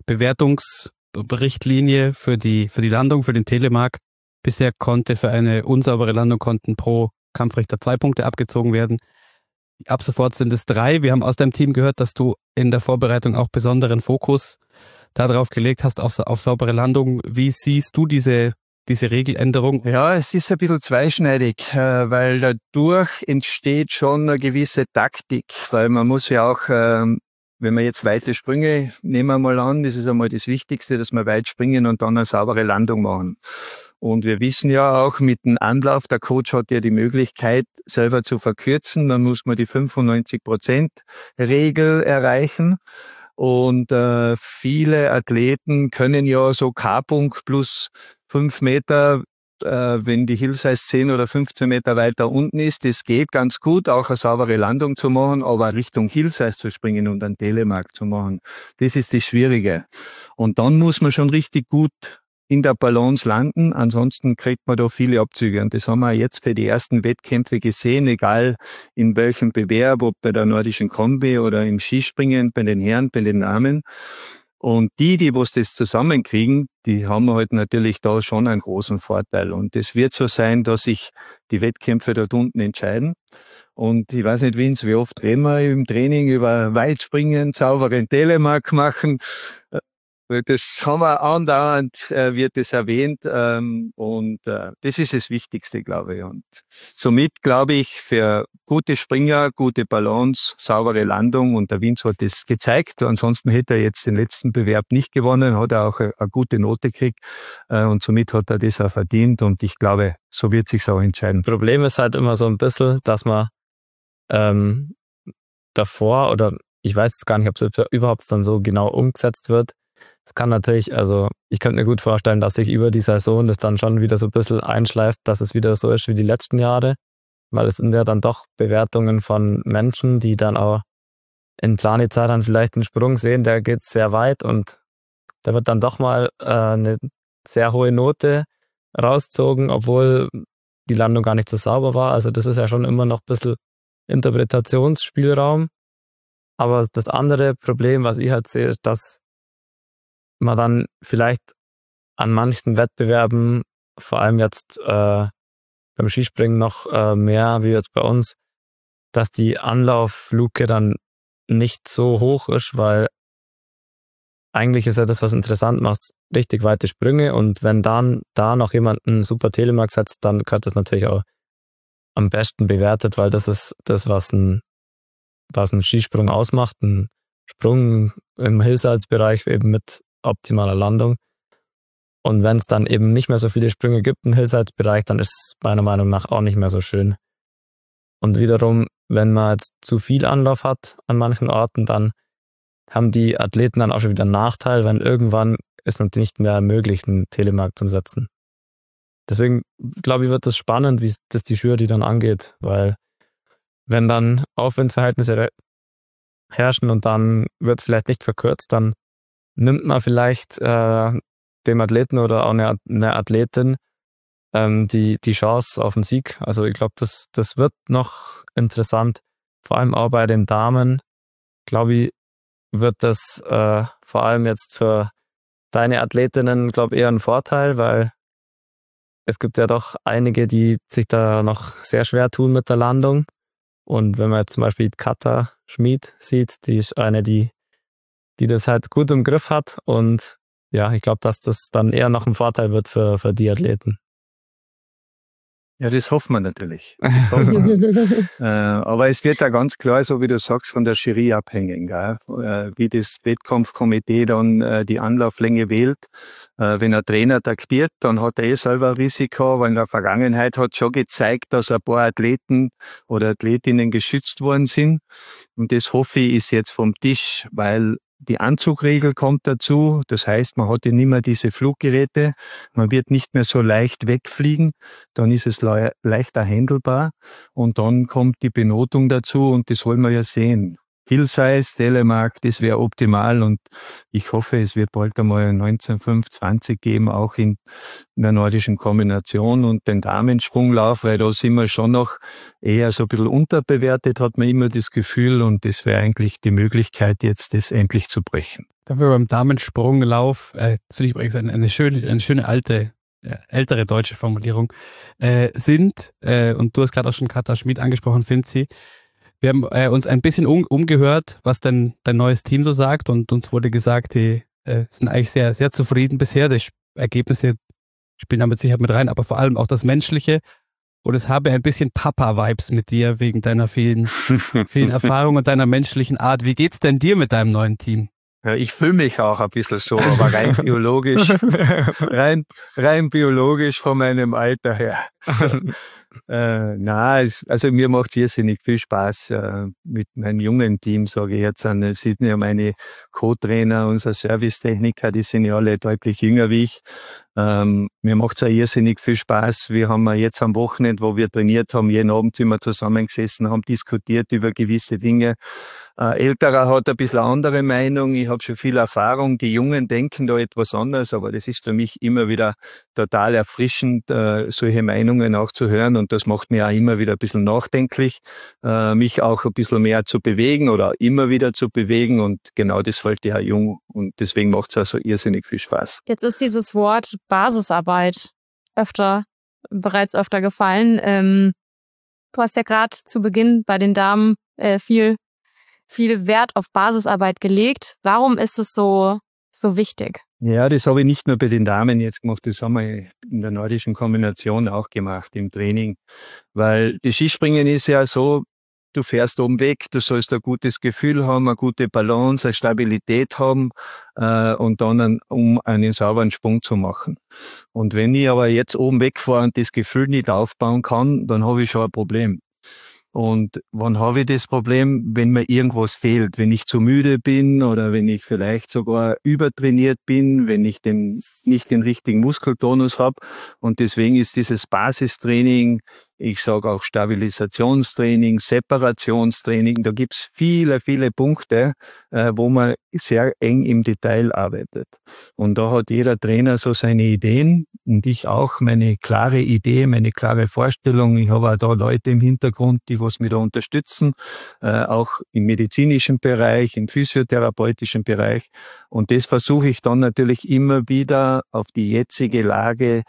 Bewertungsrichtlinie für die, für die Landung, für den Telemark. Bisher konnte für eine unsaubere Landung konnten pro Kampfrichter zwei Punkte abgezogen werden. Ab sofort sind es drei. Wir haben aus deinem Team gehört, dass du in der Vorbereitung auch besonderen Fokus darauf gelegt hast, auf, auf saubere Landung. Wie siehst du diese, diese Regeländerung? Ja, es ist ein bisschen zweischneidig, weil dadurch entsteht schon eine gewisse Taktik, weil man muss ja auch, wenn wir jetzt weite Sprünge nehmen wir mal an, das ist einmal das Wichtigste, dass wir weit springen und dann eine saubere Landung machen. Und wir wissen ja auch mit dem Anlauf, der Coach hat ja die Möglichkeit, selber zu verkürzen. Dann muss man die fünfundneunzig Prozent Regel erreichen. Und äh, viele Athleten können ja so K-Punkt plus fünf Meter, äh, wenn die Hillsize zehn oder fünfzehn Meter weiter unten ist, das geht ganz gut, auch eine saubere Landung zu machen, aber Richtung Hillsize zu springen und einen Telemark zu machen, das ist das Schwierige. Und dann muss man schon richtig gut in der Balance landen, ansonsten kriegt man da viele Abzüge. Und das haben wir jetzt für die ersten Wettkämpfe gesehen, egal in welchem Bewerb, ob bei der nordischen Kombi oder im Skispringen, bei den Herren, bei den Damen. Und die, die was das zusammenkriegen, die haben halt natürlich da schon einen großen Vorteil. Und es wird so sein, dass sich die Wettkämpfe dort unten entscheiden. Und ich weiß nicht, Vince, wie oft reden wir im Training über Weitspringen, sauberen Telemark machen. Das haben wir andauernd, äh, wird das erwähnt, ähm, und äh, das ist das Wichtigste, glaube ich. Und somit glaube ich, für gute Springer, gute Balance, saubere Landung, und der Vince hat das gezeigt. Ansonsten hätte er jetzt den letzten Bewerb nicht gewonnen, hat er auch eine, eine gute Note gekriegt, äh, und somit hat er das auch verdient, und ich glaube, so wird sich's auch entscheiden. Problem ist halt immer so ein bisschen, dass man ähm, davor, oder ich weiß jetzt gar nicht, ob es überhaupt dann so genau umgesetzt wird. Es kann natürlich, also ich könnte mir gut vorstellen, dass sich über die Saison das dann schon wieder so ein bisschen einschleift, dass es wieder so ist wie die letzten Jahre, weil es sind ja dann doch Bewertungen von Menschen, die dann auch in Planica dann vielleicht einen Sprung sehen, der geht sehr weit und da wird dann doch mal äh, eine sehr hohe Note rausgezogen, obwohl die Landung gar nicht so sauber war. Also das ist ja schon immer noch ein bisschen Interpretationsspielraum. Aber das andere Problem, was ich halt sehe, ist, dass man dann vielleicht an manchen Wettbewerben, vor allem jetzt äh, beim Skispringen noch äh, mehr wie jetzt bei uns, dass die Anlauffluke dann nicht so hoch ist, weil eigentlich ist ja das, was interessant macht, richtig weite Sprünge, und wenn dann da noch jemand einen super Telemark setzt, dann gehört das natürlich auch am besten bewertet, weil das ist das, was ein was einen Skisprung ausmacht, ein Sprung im Hillsides-Bereich eben mit optimaler Landung. Und wenn es dann eben nicht mehr so viele Sprünge gibt im Hillsides-Bereich, dann ist es meiner Meinung nach auch nicht mehr so schön. Und wiederum, wenn man jetzt zu viel Anlauf hat an manchen Orten, dann haben die Athleten dann auch schon wieder einen Nachteil, wenn irgendwann ist es nicht mehr möglich, einen Telemark zu setzen. Deswegen glaube ich, wird es spannend, wie das die Jury dann angeht, weil wenn dann Aufwindverhältnisse herrschen und dann wird vielleicht nicht verkürzt, dann nimmt man vielleicht äh, dem Athleten oder auch einer eine Athletin ähm, die, die Chance auf den Sieg. Also ich glaube, das, das wird noch interessant. Vor allem auch bei den Damen, glaube ich, wird das äh, vor allem jetzt für deine Athletinnen, glaube ich, eher ein Vorteil, weil es gibt ja doch einige, die sich da noch sehr schwer tun mit der Landung. Und wenn man jetzt zum Beispiel Katha Schmid sieht, die ist eine, die, die das halt gut im Griff hat. Und ja, ich glaube, dass das dann eher noch ein Vorteil wird für, für die Athleten. Ja, das hoffen wir natürlich. Das hoffen wir. äh, aber es wird ja ganz klar, so wie du sagst, von der Jury abhängen, gell? Äh, wie das Wettkampfkomitee dann äh, die Anlauflänge wählt. Äh, wenn ein Trainer taktiert, dann hat er eh selber ein Risiko, weil in der Vergangenheit hat schon gezeigt, dass ein paar Athleten oder Athletinnen geschützt worden sind. Und das hoffe ich ist jetzt vom Tisch, weil die Anzugregel kommt dazu, das heißt, man hat ja nicht mehr diese Fluggeräte, man wird nicht mehr so leicht wegfliegen, dann ist es le- leichter handelbar und dann kommt die Benotung dazu und das wollen wir ja sehen. Hillsides, Telemark, das wäre optimal und ich hoffe, es wird bald einmal neunzehn fünf zwanzig geben, auch in, in der nordischen Kombination und den Damensprunglauf, weil da sind wir schon noch eher so ein bisschen unterbewertet, hat man immer das Gefühl und das wäre eigentlich die Möglichkeit, jetzt das endlich zu brechen. Dafür beim Damensprunglauf, äh, das finde ich übrigens eine, eine, schöne, eine schöne alte, äh, ältere deutsche Formulierung, äh, sind, äh, und du hast gerade auch schon Katha Schmid angesprochen, Finzi, wir haben äh, uns ein bisschen um, umgehört, was denn dein neues Team so sagt und uns wurde gesagt, die äh, sind eigentlich sehr, sehr zufrieden bisher. Die Ergebnisse spielen da mit Sicherheit mit rein, aber vor allem auch das Menschliche. Und es habe ein bisschen Papa-Vibes mit dir wegen deiner vielen, vielen Erfahrungen und deiner menschlichen Art. Wie geht's denn dir mit deinem neuen Team? Ja, ich fühle mich auch ein bisschen so, aber rein biologisch, rein, rein biologisch von meinem Alter her. Äh, na, es, also mir macht es irrsinnig viel Spaß äh, mit meinem jungen Team, sage ich jetzt. Es sind ja meine Co-Trainer, unsere Servicetechniker, die sind ja alle deutlich jünger wie ich. Ähm, mir macht es auch irrsinnig viel Spaß. Wir haben jetzt am Wochenende, wo wir trainiert haben, jeden Abend sind wir zusammengesessen, haben diskutiert über gewisse Dinge. Äh, Älterer hat ein bisschen andere Meinung. Ich habe schon viel Erfahrung. Die Jungen denken da etwas anders, aber das ist für mich immer wieder total erfrischend, äh, solche Meinungen auch zu hören. Und das macht mir auch immer wieder ein bisschen nachdenklich, äh, mich auch ein bisschen mehr zu bewegen oder immer wieder zu bewegen. Und genau das fällt ja jung. Und deswegen macht es auch so irrsinnig viel Spaß. Jetzt ist dieses Wort Basisarbeit öfter, bereits öfter gefallen. Ähm, du hast ja gerade zu Beginn bei den Damen äh, viel, viel Wert auf Basisarbeit gelegt. Warum ist es so, so wichtig? Ja, das habe ich nicht nur bei den Damen jetzt gemacht, das haben wir in der nordischen Kombination auch gemacht im Training. Weil das Skispringen ist ja so, du fährst oben weg, du sollst ein gutes Gefühl haben, eine gute Balance, eine Stabilität haben äh, und dann, einen, um einen sauberen Sprung zu machen. Und wenn ich aber jetzt oben wegfahre und das Gefühl nicht aufbauen kann, dann habe ich schon ein Problem. Und wann habe ich das Problem? Wenn mir irgendwas fehlt, wenn ich zu müde bin oder wenn ich vielleicht sogar übertrainiert bin, wenn ich den, nicht den richtigen Muskeltonus habe. Und deswegen ist dieses Basistraining, ich sage auch Stabilisationstraining, Separationstraining, da gibt's viele, viele Punkte, äh, wo man sehr eng im Detail arbeitet. Und da hat jeder Trainer so seine Ideen und ich auch meine klare Idee, meine klare Vorstellung. Ich habe auch da Leute im Hintergrund, die was mich da unterstützen, äh, auch im medizinischen Bereich, im physiotherapeutischen Bereich. Und das versuche ich dann natürlich immer wieder auf die jetzige Lage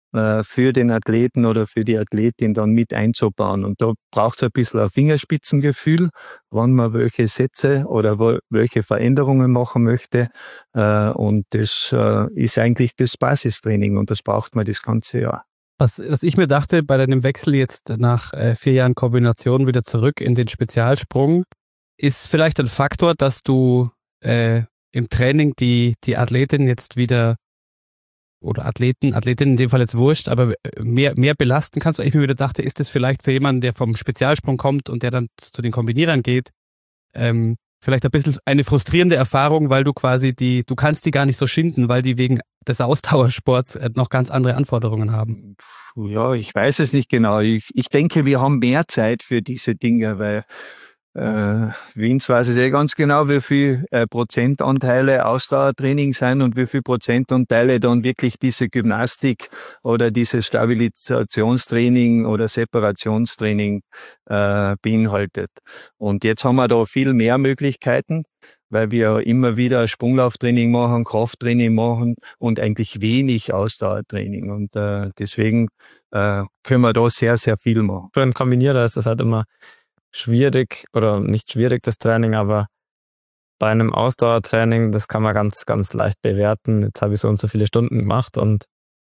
für den Athleten oder für die Athletin dann mit einzubauen. Und da braucht es ein bisschen ein Fingerspitzengefühl, wann man welche Sätze oder welche Veränderungen machen möchte. Und das ist eigentlich das Basistraining und das braucht man das ganze Jahr. Was, was ich mir dachte, bei deinem Wechsel jetzt nach äh, vier Jahren Kombination wieder zurück in den Spezialsprung, ist vielleicht ein Faktor, dass du äh, im Training die, die Athletin jetzt wieder, oder Athleten, Athletinnen in dem Fall jetzt wurscht, aber mehr, mehr belasten kannst, weil ich mir wieder dachte, ist das vielleicht für jemanden, der vom Spezialsprung kommt und der dann zu den Kombinierern geht, ähm, vielleicht ein bisschen eine frustrierende Erfahrung, weil du quasi die, du kannst die gar nicht so schinden, weil die wegen des Ausdauersports noch ganz andere Anforderungen haben. Ja, ich weiß es nicht genau. Ich, ich denke, wir haben mehr Zeit für diese Dinge, weil äh, Vince weiß es eh ganz genau, wie viel äh, Prozentanteile Ausdauertraining sind und wie viel Prozentanteile dann wirklich diese Gymnastik oder dieses Stabilisationstraining oder Separationstraining äh, beinhaltet. Und jetzt haben wir da viel mehr Möglichkeiten, weil wir immer wieder Sprunglauftraining machen, Krafttraining machen und eigentlich wenig Ausdauertraining. Und äh, deswegen äh, können wir da sehr, sehr viel machen. Für einen Kombinierer ist das halt immer schwierig, oder nicht schwierig, das Training, aber bei einem Ausdauertraining, das kann man ganz, ganz leicht bewerten. Jetzt habe ich so und so viele Stunden gemacht und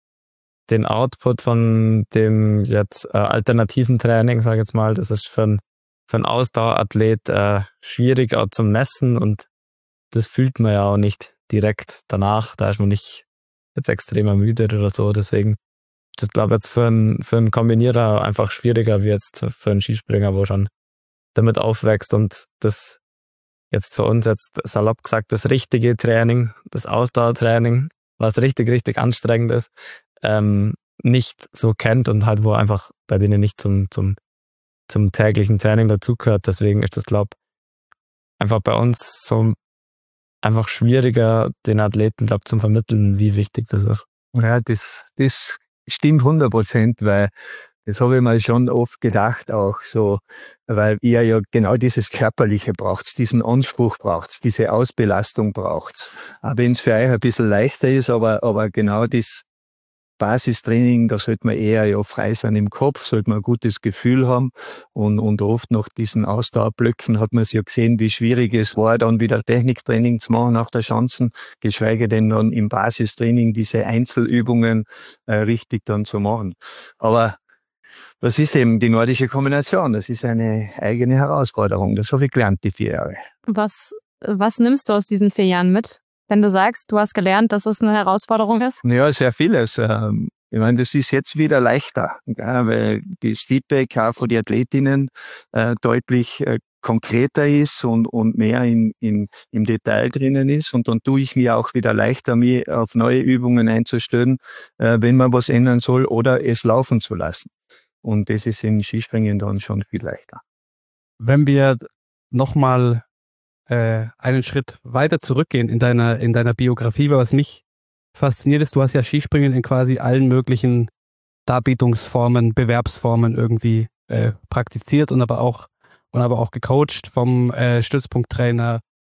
den Output von dem jetzt äh, alternativen Training, sage ich jetzt mal, das ist für, ein, für einen Ausdauerathlet äh, schwierig auch zum Messen und das fühlt man ja auch nicht direkt danach. Da ist man nicht jetzt extrem ermüdet oder so. Deswegen ist das, glaube ich, jetzt für einen, für einen Kombinierer einfach schwieriger wie jetzt für einen Skispringer, wo schon damit aufwächst und das jetzt für uns jetzt salopp gesagt das richtige Training, das Ausdauertraining, was richtig, richtig anstrengend ist, ähm, nicht so kennt und halt wo einfach bei denen nicht zum, zum, zum täglichen Training dazugehört. Deswegen ist das, glaube ich, einfach bei uns so einfach schwieriger, den Athleten, glaube ich, zum Vermitteln, wie wichtig das ist. Ja, das, das stimmt hundert Prozent, weil das habe ich mir schon oft gedacht auch so, weil ihr ja genau dieses Körperliche braucht, diesen Anspruch braucht, diese Ausbelastung braucht. Auch wenn es für euch ein bisschen leichter ist, aber, aber genau das Basistraining, da sollte man eher ja frei sein im Kopf, sollte man ein gutes Gefühl haben und, und oft nach diesen Ausdauerblöcken hat man es ja gesehen, wie schwierig es war, dann wieder Techniktraining zu machen nach der Schanzen, geschweige denn dann im Basistraining diese Einzelübungen äh, richtig dann zu machen. Aber das ist eben die nordische Kombination. Das ist eine eigene Herausforderung. Das habe ich gelernt, die vier Jahre. Was, was nimmst du aus diesen vier Jahren mit, wenn du sagst, du hast gelernt, dass es eine Herausforderung ist? Ja, sehr vieles. Ich meine, das ist jetzt wieder leichter, weil das Feedback auch von den Athletinnen äh, deutlich äh, konkreter ist und, und mehr in, in, im Detail drinnen ist. Und dann tue ich mir auch wieder leichter, mich auf neue Übungen einzustellen, äh, wenn man was ändern soll oder es laufen zu lassen. Und das ist im Skispringen dann schon viel leichter. Wenn wir nochmal äh, einen Schritt weiter zurückgehen in deiner, in deiner Biografie, weil was mich fasziniert ist, du hast ja Skispringen in quasi allen möglichen Darbietungsformen, Bewerbsformen irgendwie äh, praktiziert und aber auch, und aber auch gecoacht, vom äh, Stützpunkttrainer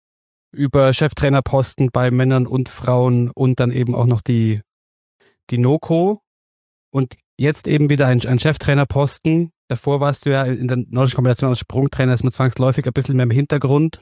über Cheftrainerposten bei Männern und Frauen und dann eben auch noch die, die NOKO. Und jetzt eben wieder ein, ein Cheftrainerposten. Davor warst du ja in der nordischen Kombination als Sprungtrainer, ist man zwangsläufig ein bisschen mehr im Hintergrund.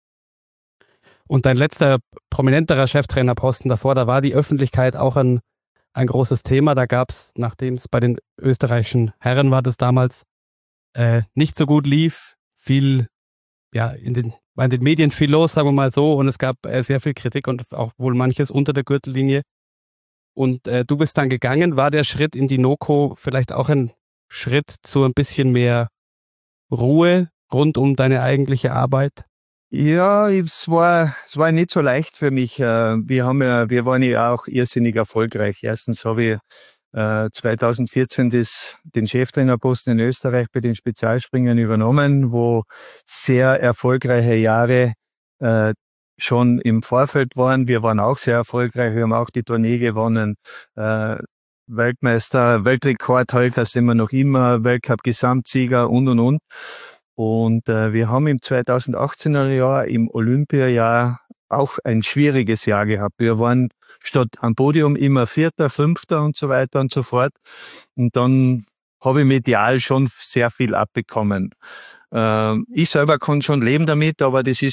Und dein letzter prominenterer Cheftrainerposten davor, da war die Öffentlichkeit auch ein, ein großes Thema. Da gab es, nachdem es bei den österreichischen Herren war, das damals äh, nicht so gut lief, viel, ja, in den, war in den Medien viel los, sagen wir mal so. Und es gab äh, sehr viel Kritik und auch wohl manches unter der Gürtellinie. Und äh, du bist dann gegangen. War der Schritt in die NOKO vielleicht auch ein Schritt zu ein bisschen mehr Ruhe rund um deine eigentliche Arbeit? Ja, es war, es war nicht so leicht für mich. Wir haben ja, wir waren ja auch irrsinnig erfolgreich. Erstens habe ich äh, zweitausendvierzehn das, den Cheftrainerposten in Österreich bei den Spezialspringern übernommen, wo sehr erfolgreiche Jahre äh, schon im Vorfeld waren. Wir waren auch sehr erfolgreich. Wir haben auch die Tournee gewonnen. Äh, Weltmeister, Weltrekordhalter sind wir noch immer, Weltcup-Gesamtsieger und, und, und. Und äh, wir haben im zweitausendachtzehner Jahr, im Olympiajahr, auch ein schwieriges Jahr gehabt. Wir waren statt am Podium immer Vierter, Fünfter und so weiter und so fort. Und dann habe ich medial schon sehr viel abbekommen. Äh, ich selber kann schon leben damit, aber das ist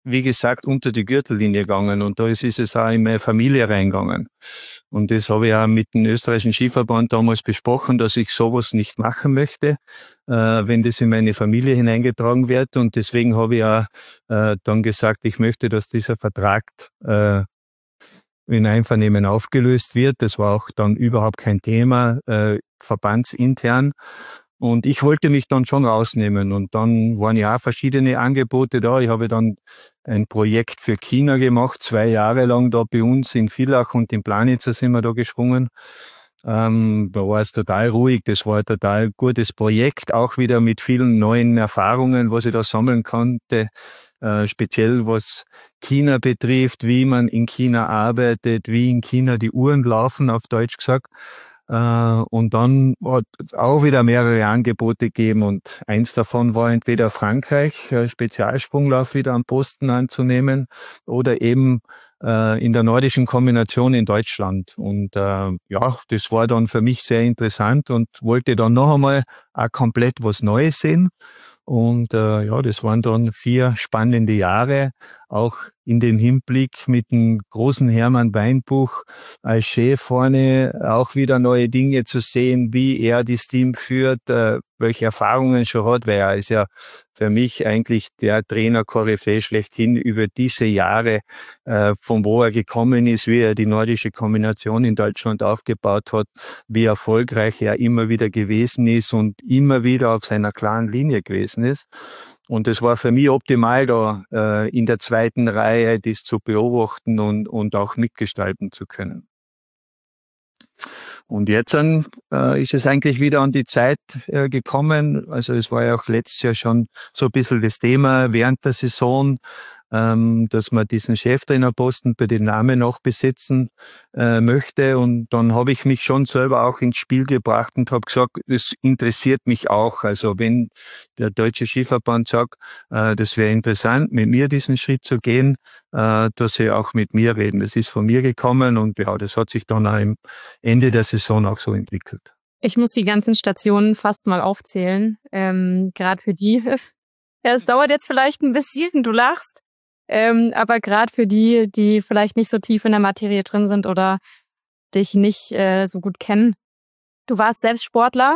wie gesagt, unter die Gürtellinie gegangen und da ist, ist es auch in meine Familie reingegangen. Und das habe ich auch mit dem österreichischen Skiverband damals besprochen, dass ich sowas nicht machen möchte, äh, wenn das in meine Familie hineingetragen wird. Und deswegen habe ich auch äh, dann gesagt, ich möchte, dass dieser Vertrag äh, in Einvernehmen aufgelöst wird. Das war auch dann überhaupt kein Thema, äh, verbandsintern. Und ich wollte mich dann schon rausnehmen. Und dann waren ja auch verschiedene Angebote da. Ich habe dann ein Projekt für China gemacht, zwei Jahre lang da bei uns in Villach und in Planitzer sind wir da geschwungen. Ähm, da war es total ruhig. Das war ein total gutes Projekt, auch wieder mit vielen neuen Erfahrungen, was ich da sammeln konnte. Äh, speziell was China betrifft, wie man in China arbeitet, wie in China die Uhren laufen, auf Deutsch gesagt. Und dann hat es auch wieder mehrere Angebote gegeben und eins davon war entweder Frankreich, Spezialsprunglauf wieder am Posten anzunehmen oder eben äh, in der nordischen Kombination in Deutschland. Und äh, ja, das war dann für mich sehr interessant und wollte dann noch einmal auch komplett was Neues sehen. Und äh, ja, das waren dann vier spannende Jahre, auch in dem Hinblick mit dem großen Hermann Weinbuch als Chef vorne auch wieder neue Dinge zu sehen, wie er das Team führt, äh, welche Erfahrungen schon hat, weil er ist ja für mich eigentlich der Trainer-Koryphäe schlechthin über diese Jahre, äh, von wo er gekommen ist, wie er die nordische Kombination in Deutschland aufgebaut hat, wie erfolgreich er immer wieder gewesen ist und immer wieder auf seiner klaren Linie gewesen ist. Und es war für mich optimal, da äh, in der zweiten Reihe das zu beobachten und, und auch mitgestalten zu können. Und jetzt äh, ist es eigentlich wieder an die Zeit äh, gekommen. Also es war ja auch letztes Jahr schon so ein bisschen das Thema während der Saison, ähm, dass man diesen Cheftrainerposten bei den Namen noch besetzen äh, möchte. Und dann habe ich mich schon selber auch ins Spiel gebracht und habe gesagt, das interessiert mich auch. Also wenn der Deutsche Skiverband sagt, äh, das wäre interessant, mit mir diesen Schritt zu gehen, äh, dass sie auch mit mir reden. Das ist von mir gekommen und ja, das hat sich dann auch am Ende der Saison auch so entwickelt. Ich muss die ganzen Stationen fast mal aufzählen, ähm, gerade für die. Ja, es dauert jetzt vielleicht ein bisschen, du lachst. Ähm, aber gerade für die, die vielleicht nicht so tief in der Materie drin sind oder dich nicht äh, so gut kennen. Du warst selbst Sportler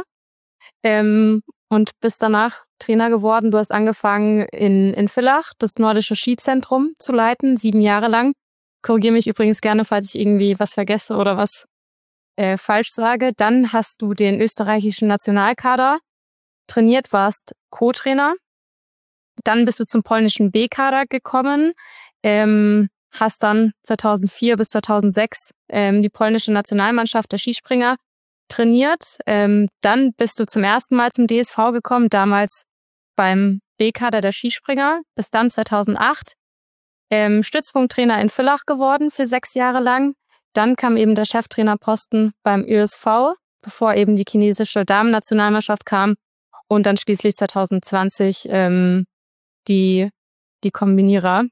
ähm, und bist danach Trainer geworden. Du hast angefangen in, in Villach, das nordische Skizentrum zu leiten, sieben Jahre lang. Korrigiere mich übrigens gerne, falls ich irgendwie was vergesse oder was äh, falsch sage. Dann hast du den österreichischen Nationalkader trainiert, warst Co-Trainer. Dann bist du zum polnischen B-Kader gekommen, ähm, hast dann zweitausendvier bis zweitausendsechs ähm, die polnische Nationalmannschaft der Skispringer trainiert. Ähm, dann bist du zum ersten Mal zum D S V gekommen, damals beim B-Kader der Skispringer, bis dann zweitausendacht. Ähm, Stützpunkttrainer in Villach geworden für sechs Jahre lang. Dann kam eben der Cheftrainerposten beim Ö S V, bevor eben die chinesische Damen-Nationalmannschaft kam. Und dann schließlich zweitausendzwanzig ähm, die, die Kombinierer.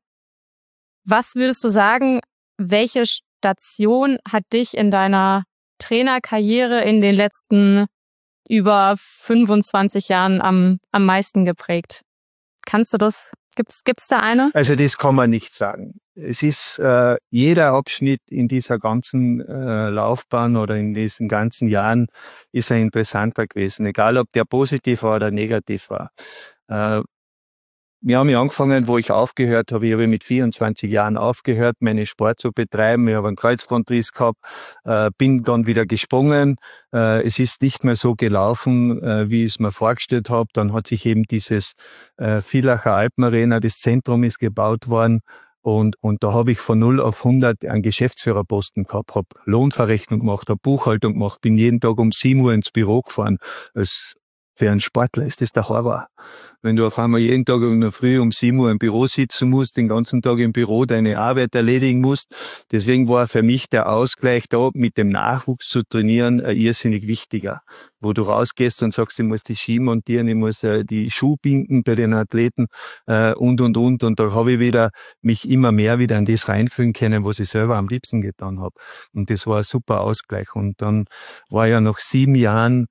Was würdest du sagen, welche Station hat dich in deiner Trainerkarriere in den letzten über fünfundzwanzig Jahren am, am meisten geprägt? Kannst du das, gibt's, gibt's da eine? Also das kann man nicht sagen. Es ist äh, jeder Abschnitt in dieser ganzen äh, Laufbahn oder in diesen ganzen Jahren ist ein interessanter gewesen, egal ob der positiv war oder negativ war. Äh, Wir haben ja angefangen, wo ich aufgehört habe. Ich habe mit vierundzwanzig Jahren aufgehört, meinen Sport zu betreiben. Ich habe einen Kreuzbandriss gehabt, äh, bin dann wieder gesprungen. Äh, es ist nicht mehr so gelaufen, äh, wie ich es mir vorgestellt habe. Dann hat sich eben dieses äh, Villacher Alpenarena, das Zentrum ist gebaut worden. Und, und da habe ich von null auf hundert einen Geschäftsführerposten gehabt, habe Lohnverrechnung gemacht, habe Buchhaltung gemacht, bin jeden Tag um sieben Uhr ins Büro gefahren. Als Für einen Sportler ist das der Horror. Wenn du auf einmal jeden Tag in der Früh um sieben Uhr im Büro sitzen musst, den ganzen Tag im Büro deine Arbeit erledigen musst. Deswegen war für mich der Ausgleich da, mit dem Nachwuchs zu trainieren, äh, irrsinnig wichtiger. Wo du rausgehst und sagst, ich muss die Ski montieren, ich muss äh, die Schuhe binden bei den Athleten äh, und, und, und. Und da habe ich wieder mich immer mehr wieder an das reinfühlen können, was ich selber am liebsten getan habe. Und das war ein super Ausgleich. Und dann war ja nach sieben Jahren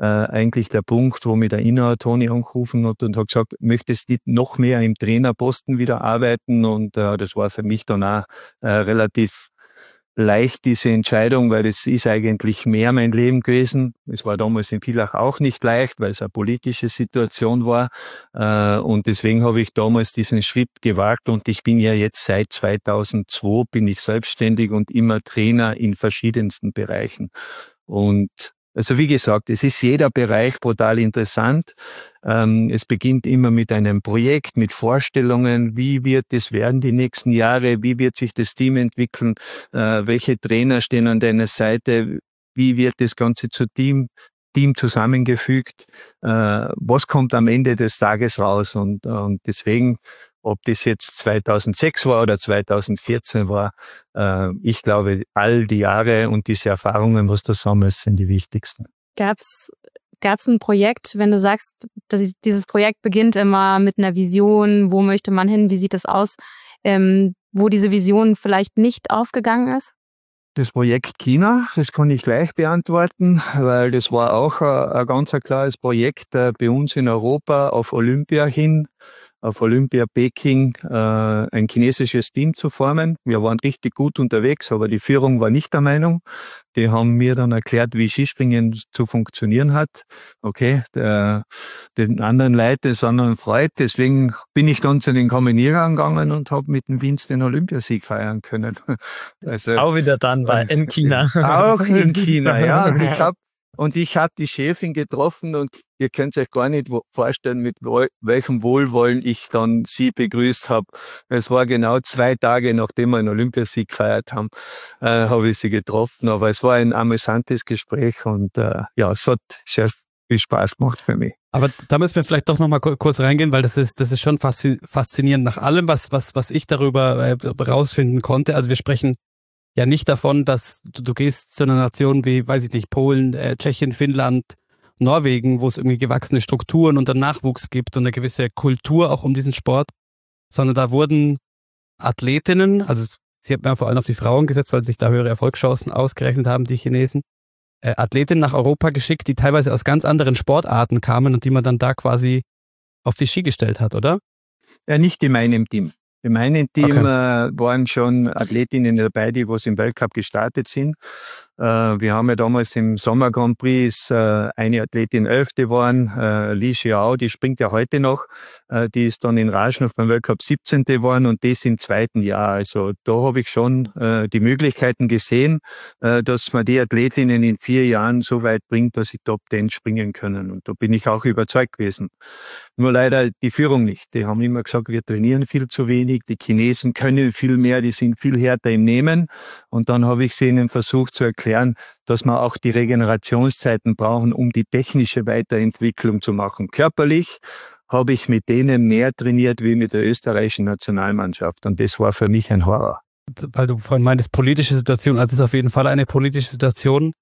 äh, eigentlich der Punkt, wo mich der Inhaber Toni angerufen hat und hat gesagt, möchtest du noch mehr im Trainerposten wieder arbeiten? Und äh, das war für mich dann auch äh, relativ leicht, diese Entscheidung, weil das ist eigentlich mehr mein Leben gewesen. Es war damals in Villach auch nicht leicht, weil es eine politische Situation war. Äh, und deswegen habe ich damals diesen Schritt gewagt und ich bin ja jetzt seit zweitausendzwei bin ich selbstständig und immer Trainer in verschiedensten Bereichen. Und also wie gesagt, es ist jeder Bereich brutal interessant. Ähm, es beginnt immer mit einem Projekt, mit Vorstellungen, wie wird es werden die nächsten Jahre, wie wird sich das Team entwickeln, äh, welche Trainer stehen an deiner Seite, wie wird das Ganze zu Team, Team zusammengefügt, äh, was kommt am Ende des Tages raus und, und deswegen, ob das jetzt zweitausendsechs war oder zweitausendvierzehn war, äh, ich glaube, all die Jahre und diese Erfahrungen, was du sammelst, sind die wichtigsten. Gab's gab's ein Projekt, wenn du sagst, dass dieses Projekt beginnt immer mit einer Vision, wo möchte man hin, wie sieht das aus, ähm, wo diese Vision vielleicht nicht aufgegangen ist? Das Projekt China, das kann ich gleich beantworten, weil das war auch ein, ein ganz klares Projekt äh, bei uns in Europa auf Olympia hin, auf Olympia Peking äh, ein chinesisches Team zu formen. Wir waren richtig gut unterwegs, aber die Führung war nicht der Meinung. Die haben mir dann erklärt, wie Skispringen zu funktionieren hat. Okay, der, den anderen Leuten sondern freut. Deswegen bin ich dann zu den Kombinierern gegangen und habe mit dem Vince den Olympiasieg feiern können. Also, auch wieder dann bei in China. Auch in China, ja. Und ich habe Und ich habe die Chefin getroffen und ihr könnt euch gar nicht vorstellen, mit welchem Wohlwollen ich dann sie begrüßt habe. Es war genau zwei Tage, nachdem wir einen Olympiasieg gefeiert haben, äh, habe ich sie getroffen. Aber es war ein amüsantes Gespräch und äh, ja, es hat sehr viel Spaß gemacht für mich. Aber da müssen wir vielleicht doch noch mal kurz reingehen, weil das ist, das ist schon faszinierend nach allem, was, was, was ich darüber äh, rausfinden konnte. Also wir sprechen ja nicht davon, dass du, du gehst zu einer Nation wie, weiß ich nicht, Polen, äh, Tschechien, Finnland, Norwegen, wo es irgendwie gewachsene Strukturen und einen Nachwuchs gibt und eine gewisse Kultur auch um diesen Sport, sondern da wurden Athletinnen, also sie hat mir vor allem auf die Frauen gesetzt, weil sich da höhere Erfolgschancen ausgerechnet haben, die Chinesen, äh, Athletinnen nach Europa geschickt, die teilweise aus ganz anderen Sportarten kamen und die man dann da quasi auf die Ski gestellt hat, oder? Ja, nicht in meinem Team. In meinem Team Okay. äh, waren schon Athletinnen dabei, die was im Weltcup gestartet sind. Äh, wir haben ja damals im Sommer Grand Prix äh, eine Athletin Elfte geworden, äh, Li Xiao, die springt ja heute noch. Äh, die ist dann in Raschen beim Weltcup siebzehnte geworden und das im zweiten Jahr. Also da habe ich schon äh, die Möglichkeiten gesehen, äh, dass man die Athletinnen in vier Jahren so weit bringt, dass sie Top Ten springen können. Und da bin ich auch überzeugt gewesen. Nur leider die Führung nicht. Die haben immer gesagt, wir trainieren viel zu wenig. Die Chinesen können viel mehr, die sind viel härter im Nehmen. Und dann habe ich sie ihnen versucht zu erklären, dass wir auch die Regenerationszeiten brauchen, um die technische Weiterentwicklung zu machen. Körperlich habe ich mit denen mehr trainiert wie mit der österreichischen Nationalmannschaft. Und das war für mich ein Horror. Weil du vorhin meintest, politische Situation, also es ist auf jeden Fall eine politische Situation.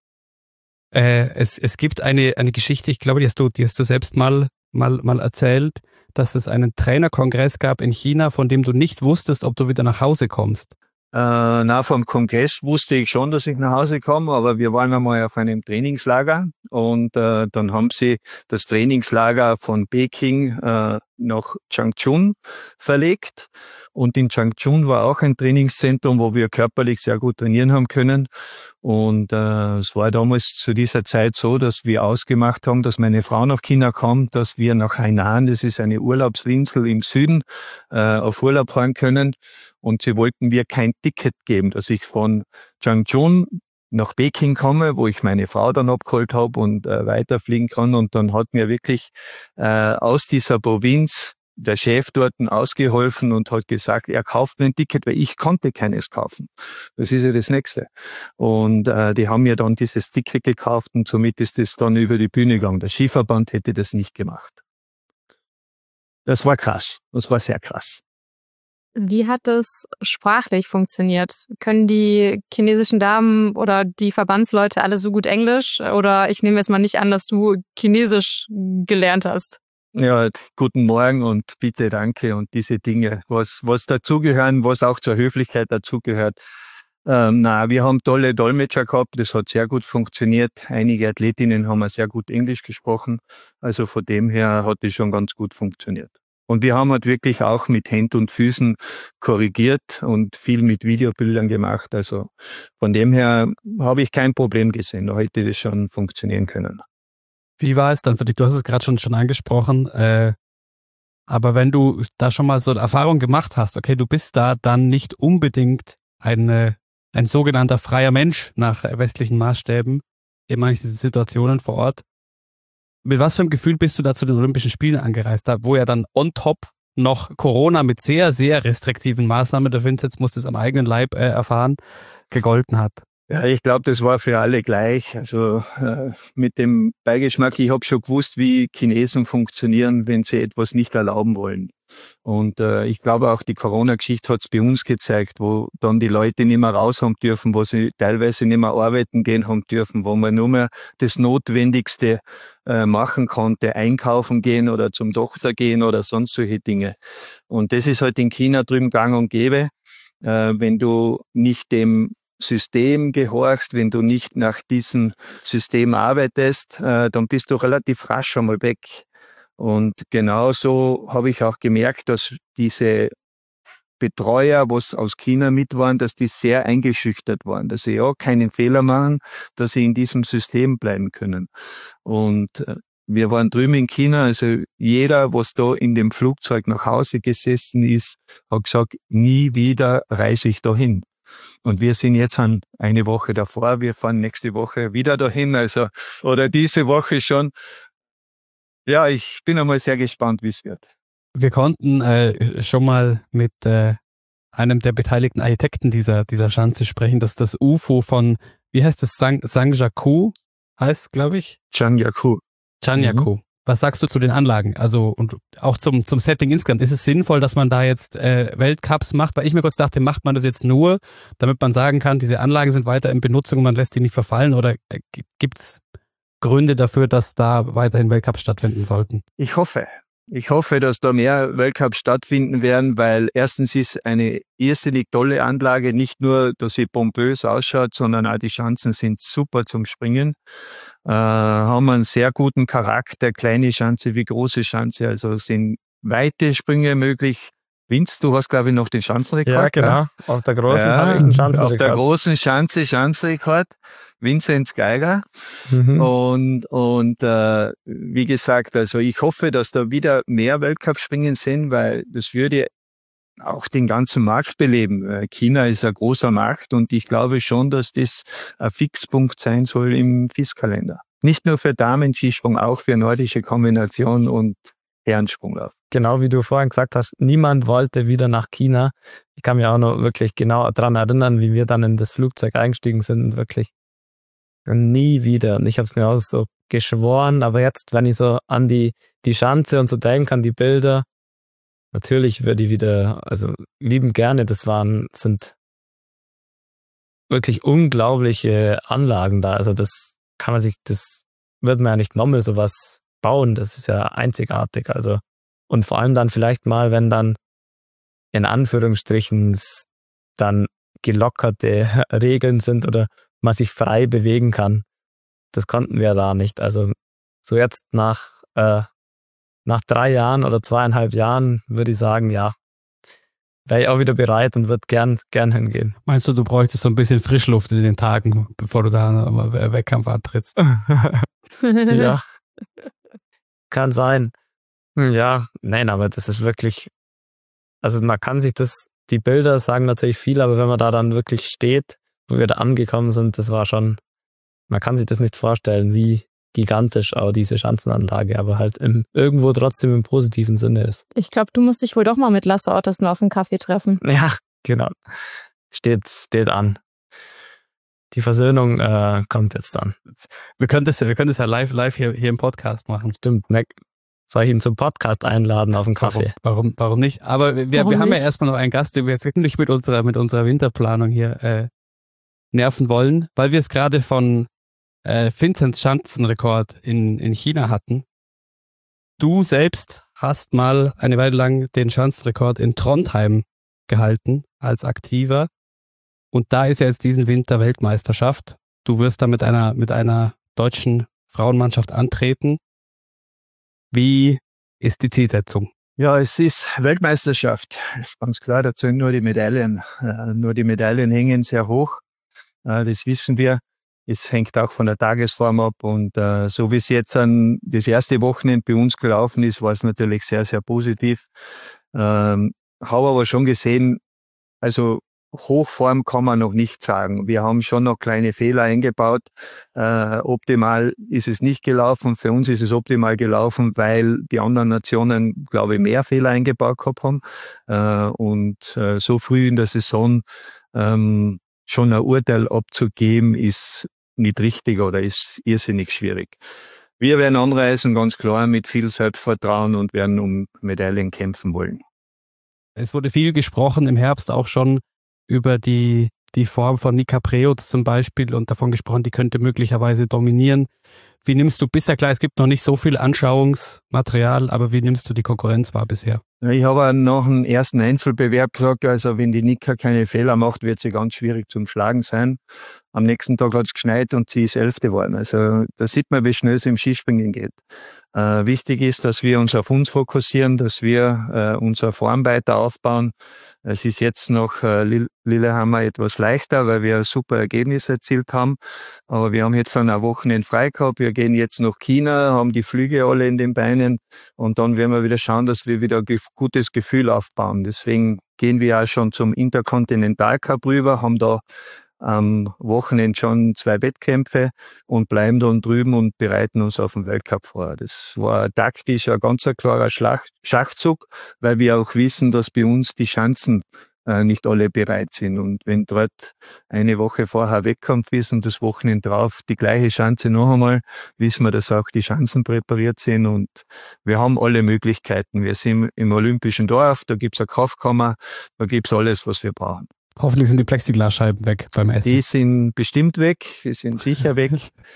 Äh, es, es gibt eine, eine Geschichte, ich glaube, die hast du, die hast du selbst mal, mal, mal erzählt, dass es einen Trainerkongress gab in China, von dem du nicht wusstest, ob du wieder nach Hause kommst. Äh, na, vom Kongress wusste ich schon, dass ich nach Hause komme, aber wir waren einmal auf einem Trainingslager und äh, dann haben sie das Trainingslager von Peking äh, nach Changchun verlegt und in Changchun war auch ein Trainingszentrum, wo wir körperlich sehr gut trainieren haben können und äh, es war damals zu dieser Zeit so, dass wir ausgemacht haben, dass meine Frau nach China kommt, dass wir nach Hainan, das ist eine Urlaubsinsel im Süden, äh, auf Urlaub fahren können. Und sie wollten mir kein Ticket geben, dass ich von Changchun nach Peking komme, wo ich meine Frau dann abgeholt habe und äh, weiterfliegen kann. Und dann hat mir wirklich äh, aus dieser Provinz der Chef dort ausgeholfen und hat gesagt, er kauft mir ein Ticket, weil ich konnte keines kaufen. Das ist ja das Nächste. Und äh, die haben mir dann dieses Ticket gekauft und somit ist das dann über die Bühne gegangen. Der Skiverband hätte das nicht gemacht. Das war krass. Das war sehr krass. Wie hat das sprachlich funktioniert? Können die chinesischen Damen oder die Verbandsleute alle so gut Englisch? Oder ich nehme jetzt mal nicht an, dass du Chinesisch gelernt hast. Ja, guten Morgen und bitte, danke und diese Dinge, was, was dazugehören, was auch zur Höflichkeit dazugehört. Ähm, na, wir haben tolle Dolmetscher gehabt, das hat sehr gut funktioniert. Einige Athletinnen haben auch sehr gut Englisch gesprochen. Also von dem her hat es schon ganz gut funktioniert. Und wir haben halt wirklich auch mit Händen und Füßen korrigiert und viel mit Videobildern gemacht. Also von dem her habe ich kein Problem gesehen. Da hätte das schon funktionieren können. Wie war es dann für dich? Du hast es gerade schon, schon angesprochen. Äh, aber wenn du da schon mal so eine Erfahrung gemacht hast, okay, du bist da dann nicht unbedingt eine, ein sogenannter freier Mensch nach westlichen Maßstäben in manchen Situationen vor Ort. Mit was für einem Gefühl bist du da zu den Olympischen Spielen angereist, da wo ja dann on top noch Corona mit sehr, sehr restriktiven Maßnahmen, der Vinzenz musste es am eigenen Leib äh, erfahren, gegolten hat? Ja, ich glaube, das war für alle gleich. Also äh, mit dem Beigeschmack, ich habe schon gewusst, wie Chinesen funktionieren, wenn sie etwas nicht erlauben wollen. Und äh, ich glaube auch, die Corona-Geschichte hat es bei uns gezeigt, wo dann die Leute nicht mehr raus haben dürfen, wo sie teilweise nicht mehr arbeiten gehen haben dürfen, wo man nur mehr das Notwendigste äh, machen konnte, einkaufen gehen oder zum Doktor gehen oder sonst solche Dinge. Und das ist halt in China drüben gang und gäbe. Äh, wenn du nicht dem System gehorchst, wenn du nicht nach diesem System arbeitest, äh, dann bist du relativ rasch einmal weg. Und genauso habe ich auch gemerkt, dass diese Betreuer, was aus China mit waren, dass die sehr eingeschüchtert waren, dass sie ja keinen Fehler machen, dass sie in diesem System bleiben können. Und äh, wir waren drüben in China, also jeder, was da in dem Flugzeug nach Hause gesessen ist, hat gesagt, nie wieder reise ich dahin. Und wir sind jetzt an eine Woche davor, wir fahren nächste Woche wieder dahin, also oder diese Woche schon. Ja, ich bin einmal sehr gespannt, wie es wird. Wir konnten äh, schon mal mit äh, einem der beteiligten Architekten dieser, dieser Schanze sprechen. Das ist das U F O von, wie heißt das, Sang, Zhangjiakou heißt, glaube ich? Zhangjiakou. Zhangjiakou. Mhm. Was sagst du zu den Anlagen? Also und auch zum, zum Setting insgesamt. Ist es sinnvoll, dass man da jetzt äh, Weltcups macht? Weil ich mir kurz dachte, macht man das jetzt nur, damit man sagen kann, diese Anlagen sind weiter in Benutzung und man lässt die nicht verfallen? Oder äh, gibt es Gründe dafür, dass da weiterhin Weltcups stattfinden sollten? Ich hoffe. Ich hoffe, dass da mehr Weltcups stattfinden werden, weil erstens ist eine irrsinnig tolle Anlage, nicht nur, dass sie pompös ausschaut, sondern auch die Schanzen sind super zum Springen. Äh, haben einen sehr guten Charakter, kleine Schanze wie große Schanze, also sind weite Sprünge möglich. Vince, du hast, glaube ich, noch den Schanzenrekord. Ja, genau. Ja? Auf der großen ja, habe ich einen Schanzenrekord. Auf der großen Schanze Schanzenrekord. Vinzenz Geiger. Mhm. Und, und äh, wie gesagt, also ich hoffe, dass da wieder mehr Weltcup-Springen sind, weil das würde auch den ganzen Markt beleben. China ist ein großer Markt und ich glaube schon, dass das ein Fixpunkt sein soll im F I S-Kalender. Nicht nur für Damen-Skisprung, auch für nordische Kombination und Herrensprunglauf. Genau wie du vorhin gesagt hast, niemand wollte wieder nach China. Ich kann mich auch noch wirklich genau daran erinnern, wie wir dann in das Flugzeug eingestiegen sind und wirklich nie wieder. Und ich habe es mir auch so geschworen, aber jetzt, wenn ich so an die, die Schanze und so denke, an die Bilder, natürlich würde ich wieder, also lieben gerne, das waren, sind wirklich unglaubliche Anlagen da. Also das kann man sich, das wird man ja nicht nochmal sowas bauen, das ist ja einzigartig. Also und vor allem dann vielleicht mal, wenn dann in Anführungsstrichen dann gelockerte Regeln sind oder man sich frei bewegen kann. Das konnten wir da nicht. Also so jetzt nach, äh, nach drei Jahren oder zweieinhalb Jahren würde ich sagen, ja, wäre ich auch wieder bereit und würde gern, gern hingehen. Meinst du, du bräuchtest so ein bisschen Frischluft in den Tagen, bevor du da einen Wettkampf antrittst? Ja, kann sein. Ja, nein, aber das ist wirklich, also man kann sich das, die Bilder sagen natürlich viel, aber wenn man da dann wirklich steht, wo wir da angekommen sind, das war schon, man kann sich das nicht vorstellen, wie gigantisch auch diese Schanzenanlage, aber halt im, irgendwo trotzdem im positiven Sinne ist. Ich glaube, du musst dich wohl doch mal mit Lasse Ottersen auf einen Kaffee treffen. Ja, genau. Steht, steht an. Die Versöhnung äh, kommt jetzt dann. Wir können das, wir können das ja live, live hier, hier im Podcast machen. Stimmt, ne? Soll ich ihn zum Podcast einladen auf einen Kaffee? Warum, warum, warum nicht? Aber wir, warum wir haben nicht? Ja erstmal noch einen Gast, den wir jetzt wirklich mit unserer, mit unserer Winterplanung hier äh, nerven wollen, weil wir es gerade von äh, Vinzenz Schanzenrekord in, in China hatten. Du selbst hast mal eine Weile lang den Schanzenrekord in Trondheim gehalten als Aktiver. Und da ist ja jetzt diesen Winter Weltmeisterschaft. Du wirst da mit einer, mit einer deutschen Frauenmannschaft antreten. Wie ist die Zielsetzung? Ja, es ist Weltmeisterschaft. Das ist ganz klar, dazu sind nur die Medaillen. Äh, nur die Medaillen hängen sehr hoch. Äh, das wissen wir. Es hängt auch von der Tagesform ab. Und äh, so wie es jetzt an das erste Wochenende bei uns gelaufen ist, war es natürlich sehr, sehr positiv. Ähm, habe aber schon gesehen, also Hochform kann man noch nicht sagen. Wir haben schon noch kleine Fehler eingebaut. Äh, optimal ist es nicht gelaufen. Für uns ist es optimal gelaufen, weil die anderen Nationen, glaube ich, mehr Fehler eingebaut gehabt haben. Äh, und äh, so früh in der Saison ähm, schon ein Urteil abzugeben, ist nicht richtig oder ist irrsinnig schwierig. Wir werden anreisen, ganz klar, mit viel Selbstvertrauen und werden um Medaillen kämpfen wollen. Es wurde viel gesprochen im Herbst auch schon über die, die Form von Nika Preutz zum Beispiel und davon gesprochen, die könnte möglicherweise dominieren. Wie nimmst du bisher, klar, es gibt noch nicht so viel Anschauungsmaterial, aber wie nimmst du die Konkurrenz wahr bisher? Ich habe nach dem ersten Einzelbewerb gesagt, also wenn die Nika keine Fehler macht, wird sie ganz schwierig zum Schlagen sein. Am nächsten Tag hat es geschneit und sie ist Elfte geworden. Also da sieht man, wie schnell es im Skispringen geht. Äh, wichtig ist, dass wir uns auf uns fokussieren, dass wir äh, unsere Form weiter aufbauen. Es ist jetzt noch äh, Lillehammer etwas leichter, weil wir super Ergebnisse erzielt haben. Aber wir haben jetzt dann ein Wochenende frei gehabt. Wir gehen jetzt nach China, haben die Flüge alle in den Beinen und dann werden wir wieder schauen, dass wir wieder ein gutes Gefühl aufbauen. Deswegen gehen wir auch schon zum Intercontinental Cup rüber, haben da am Wochenende schon zwei Wettkämpfe und bleiben dann drüben und bereiten uns auf den Weltcup vor. Das war taktisch ein ganz klarer Schlag, Schachzug, weil wir auch wissen, dass bei uns die Schanzen äh, nicht alle bereit sind. Und wenn dort eine Woche vorher Wettkampf ist und das Wochenende drauf die gleiche Schanze noch einmal, wissen wir, dass auch die Schanzen präpariert sind und wir haben alle Möglichkeiten. Wir sind im Olympischen Dorf, da gibt's eine Kraftkammer, da gibt's alles, was wir brauchen. Hoffentlich sind die Plexiglasscheiben weg beim Essen. Die sind bestimmt weg, die sind sicher weg.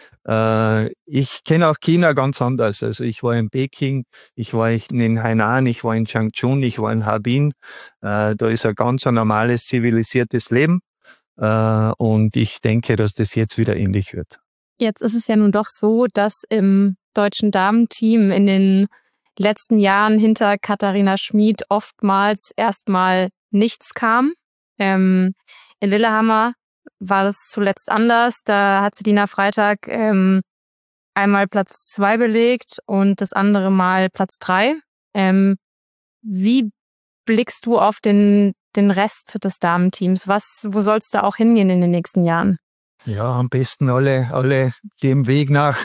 äh, ich kenne auch China ganz anders. Also ich war in Peking, ich war in Hainan, ich war in Changchun, ich war in Harbin. Äh, da ist ein ganz ein normales, zivilisiertes Leben. Äh, und ich denke, dass das jetzt wieder ähnlich wird. Jetzt ist es ja nun doch so, dass im deutschen Damenteam in den letzten Jahren hinter Katharina Schmid oftmals erstmal nichts kam. Ähm, in Lillehammer war das zuletzt anders. Da hat Selina Freitag ähm, einmal Platz zwei belegt und das andere Mal Platz drei. Ähm, wie blickst du auf den, den Rest des Damenteams? Was, wo soll es da auch hingehen in den nächsten Jahren? Ja, am besten alle, alle dem Weg nach.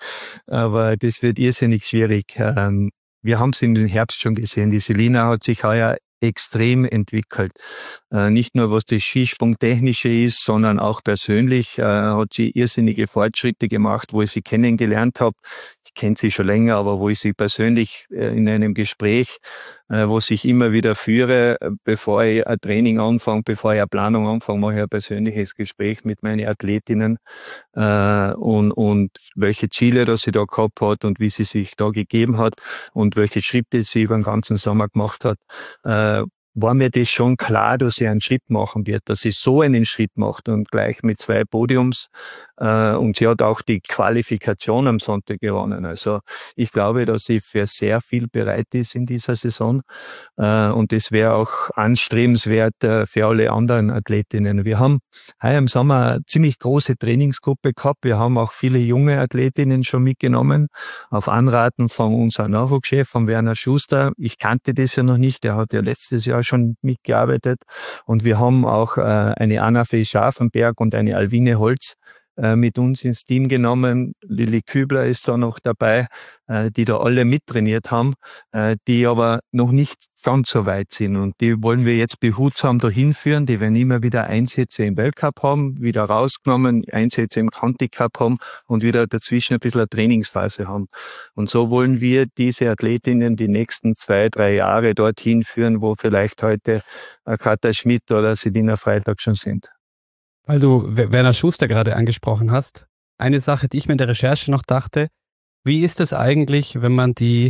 Aber das wird irrsinnig schwierig. Ähm, wir haben es im Herbst schon gesehen. Die Selina hat sich heuer extrem entwickelt. Äh, nicht nur was das Skisprungtechnische ist, sondern auch persönlich äh, hat sie irrsinnige Fortschritte gemacht, wo ich sie kennengelernt habe. Ich kenne sie schon länger, aber wo ich sie persönlich äh, in einem Gespräch, äh, wo ich immer wieder führe, bevor ich ein Training anfange, bevor ich eine Planung anfange, mache ich ein persönliches Gespräch mit meinen Athletinnen äh, und, und welche Ziele das sie da gehabt hat und wie sie sich da gegeben hat und welche Schritte sie über den ganzen Sommer gemacht hat. Äh, war mir das schon klar, dass sie einen Schritt machen wird, dass sie so einen Schritt macht und gleich mit zwei Podiums. Äh, und sie hat auch die Qualifikation am Sonntag gewonnen. Also ich glaube, dass sie für sehr viel bereit ist in dieser Saison. Äh, und das wäre auch anstrebenswert äh, für alle anderen Athletinnen. Wir haben heuer im Sommer eine ziemlich große Trainingsgruppe gehabt. Wir haben auch viele junge Athletinnen schon mitgenommen, auf Anraten von unserem Nachwuchschef, von Werner Schuster. Ich kannte das ja noch nicht, der hat ja letztes Jahr schon mitgearbeitet. Und wir haben auch äh, eine Anna-Fee Scharfenberg und eine Alwine Holz äh, mit uns ins Team genommen. Lilly Kübler ist da noch dabei, äh, die da alle mittrainiert haben, äh, die aber noch nicht ganz so weit sind. Und die wollen wir jetzt behutsam dahin führen. Die werden immer wieder Einsätze im Weltcup haben, wieder rausgenommen, Einsätze im County Cup haben und wieder dazwischen ein bisschen eine Trainingsphase haben. Und so wollen wir diese Athletinnen die nächsten zwei, drei Jahre dorthin führen, wo vielleicht heute Katja Schmid oder Selina Freitag schon sind. Weil du Werner Schuster gerade angesprochen hast, eine Sache, die ich mir in der Recherche noch dachte, wie ist es eigentlich, wenn man die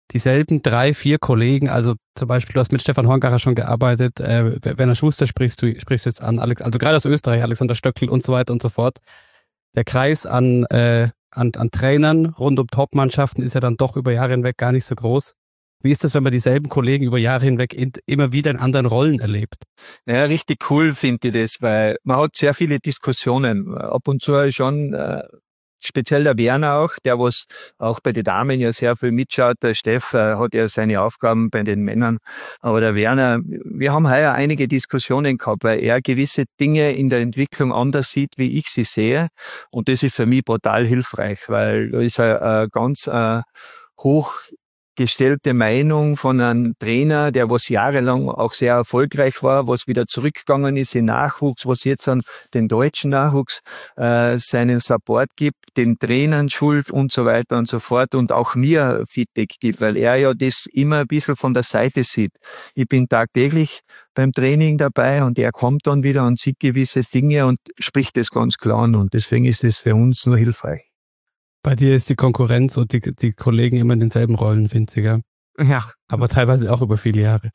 dieselben drei, vier Kollegen, also zum Beispiel, du hast mit Stefan Horngacher schon gearbeitet, äh, Werner Schuster sprichst du sprichst jetzt an, Alex, also gerade aus Österreich, Alexander Stöckl und so weiter und so fort. Der Kreis an, äh, an, an Trainern rund um Top-Mannschaften ist ja dann doch über Jahre hinweg gar nicht so groß. Wie ist das, wenn man dieselben Kollegen über Jahre hinweg in, immer wieder in anderen Rollen erlebt? Ja, richtig cool finde ich das, weil man hat sehr viele Diskussionen. Ab und zu schon, äh, speziell der Werner auch, der was auch bei den Damen ja sehr viel mitschaut. Der Steff äh, hat ja seine Aufgaben bei den Männern. Aber der Werner, wir haben heuer einige Diskussionen gehabt, weil er gewisse Dinge in der Entwicklung anders sieht, wie ich sie sehe. Und das ist für mich brutal hilfreich, weil da ist eine ganz äh, hoch gestellte Meinung von einem Trainer, der was jahrelang auch sehr erfolgreich war, was wieder zurückgegangen ist in Nachwuchs, was jetzt an den deutschen Nachwuchs äh, seinen Support gibt, den Trainern schult und so weiter und so fort und auch mir Feedback gibt, weil er ja das immer ein bisschen von der Seite sieht. Ich bin tagtäglich beim Training dabei und er kommt dann wieder und sieht gewisse Dinge und spricht das ganz klar an und deswegen ist es für uns nur hilfreich. Bei dir ist die Konkurrenz und die, die Kollegen immer in denselben Rollen winziger. Ja. Aber teilweise auch über viele Jahre.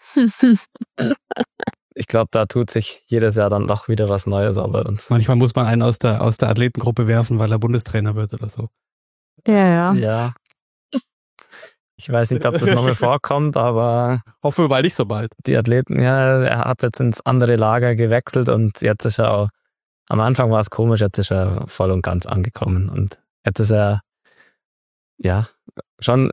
Ich glaube, da tut sich jedes Jahr dann doch wieder was Neues auch bei uns. Manchmal muss man einen aus der, aus der Athletengruppe werfen, weil er Bundestrainer wird oder so. Ja, ja. Ja. Ich weiß nicht, ob das nochmal vorkommt, aber Hoffen wir mal nicht so bald. die Athleten, ja, er hat jetzt ins andere Lager gewechselt und jetzt ist er auch, am Anfang war es komisch, jetzt ist er voll und ganz angekommen und jetzt ist er, ja, schon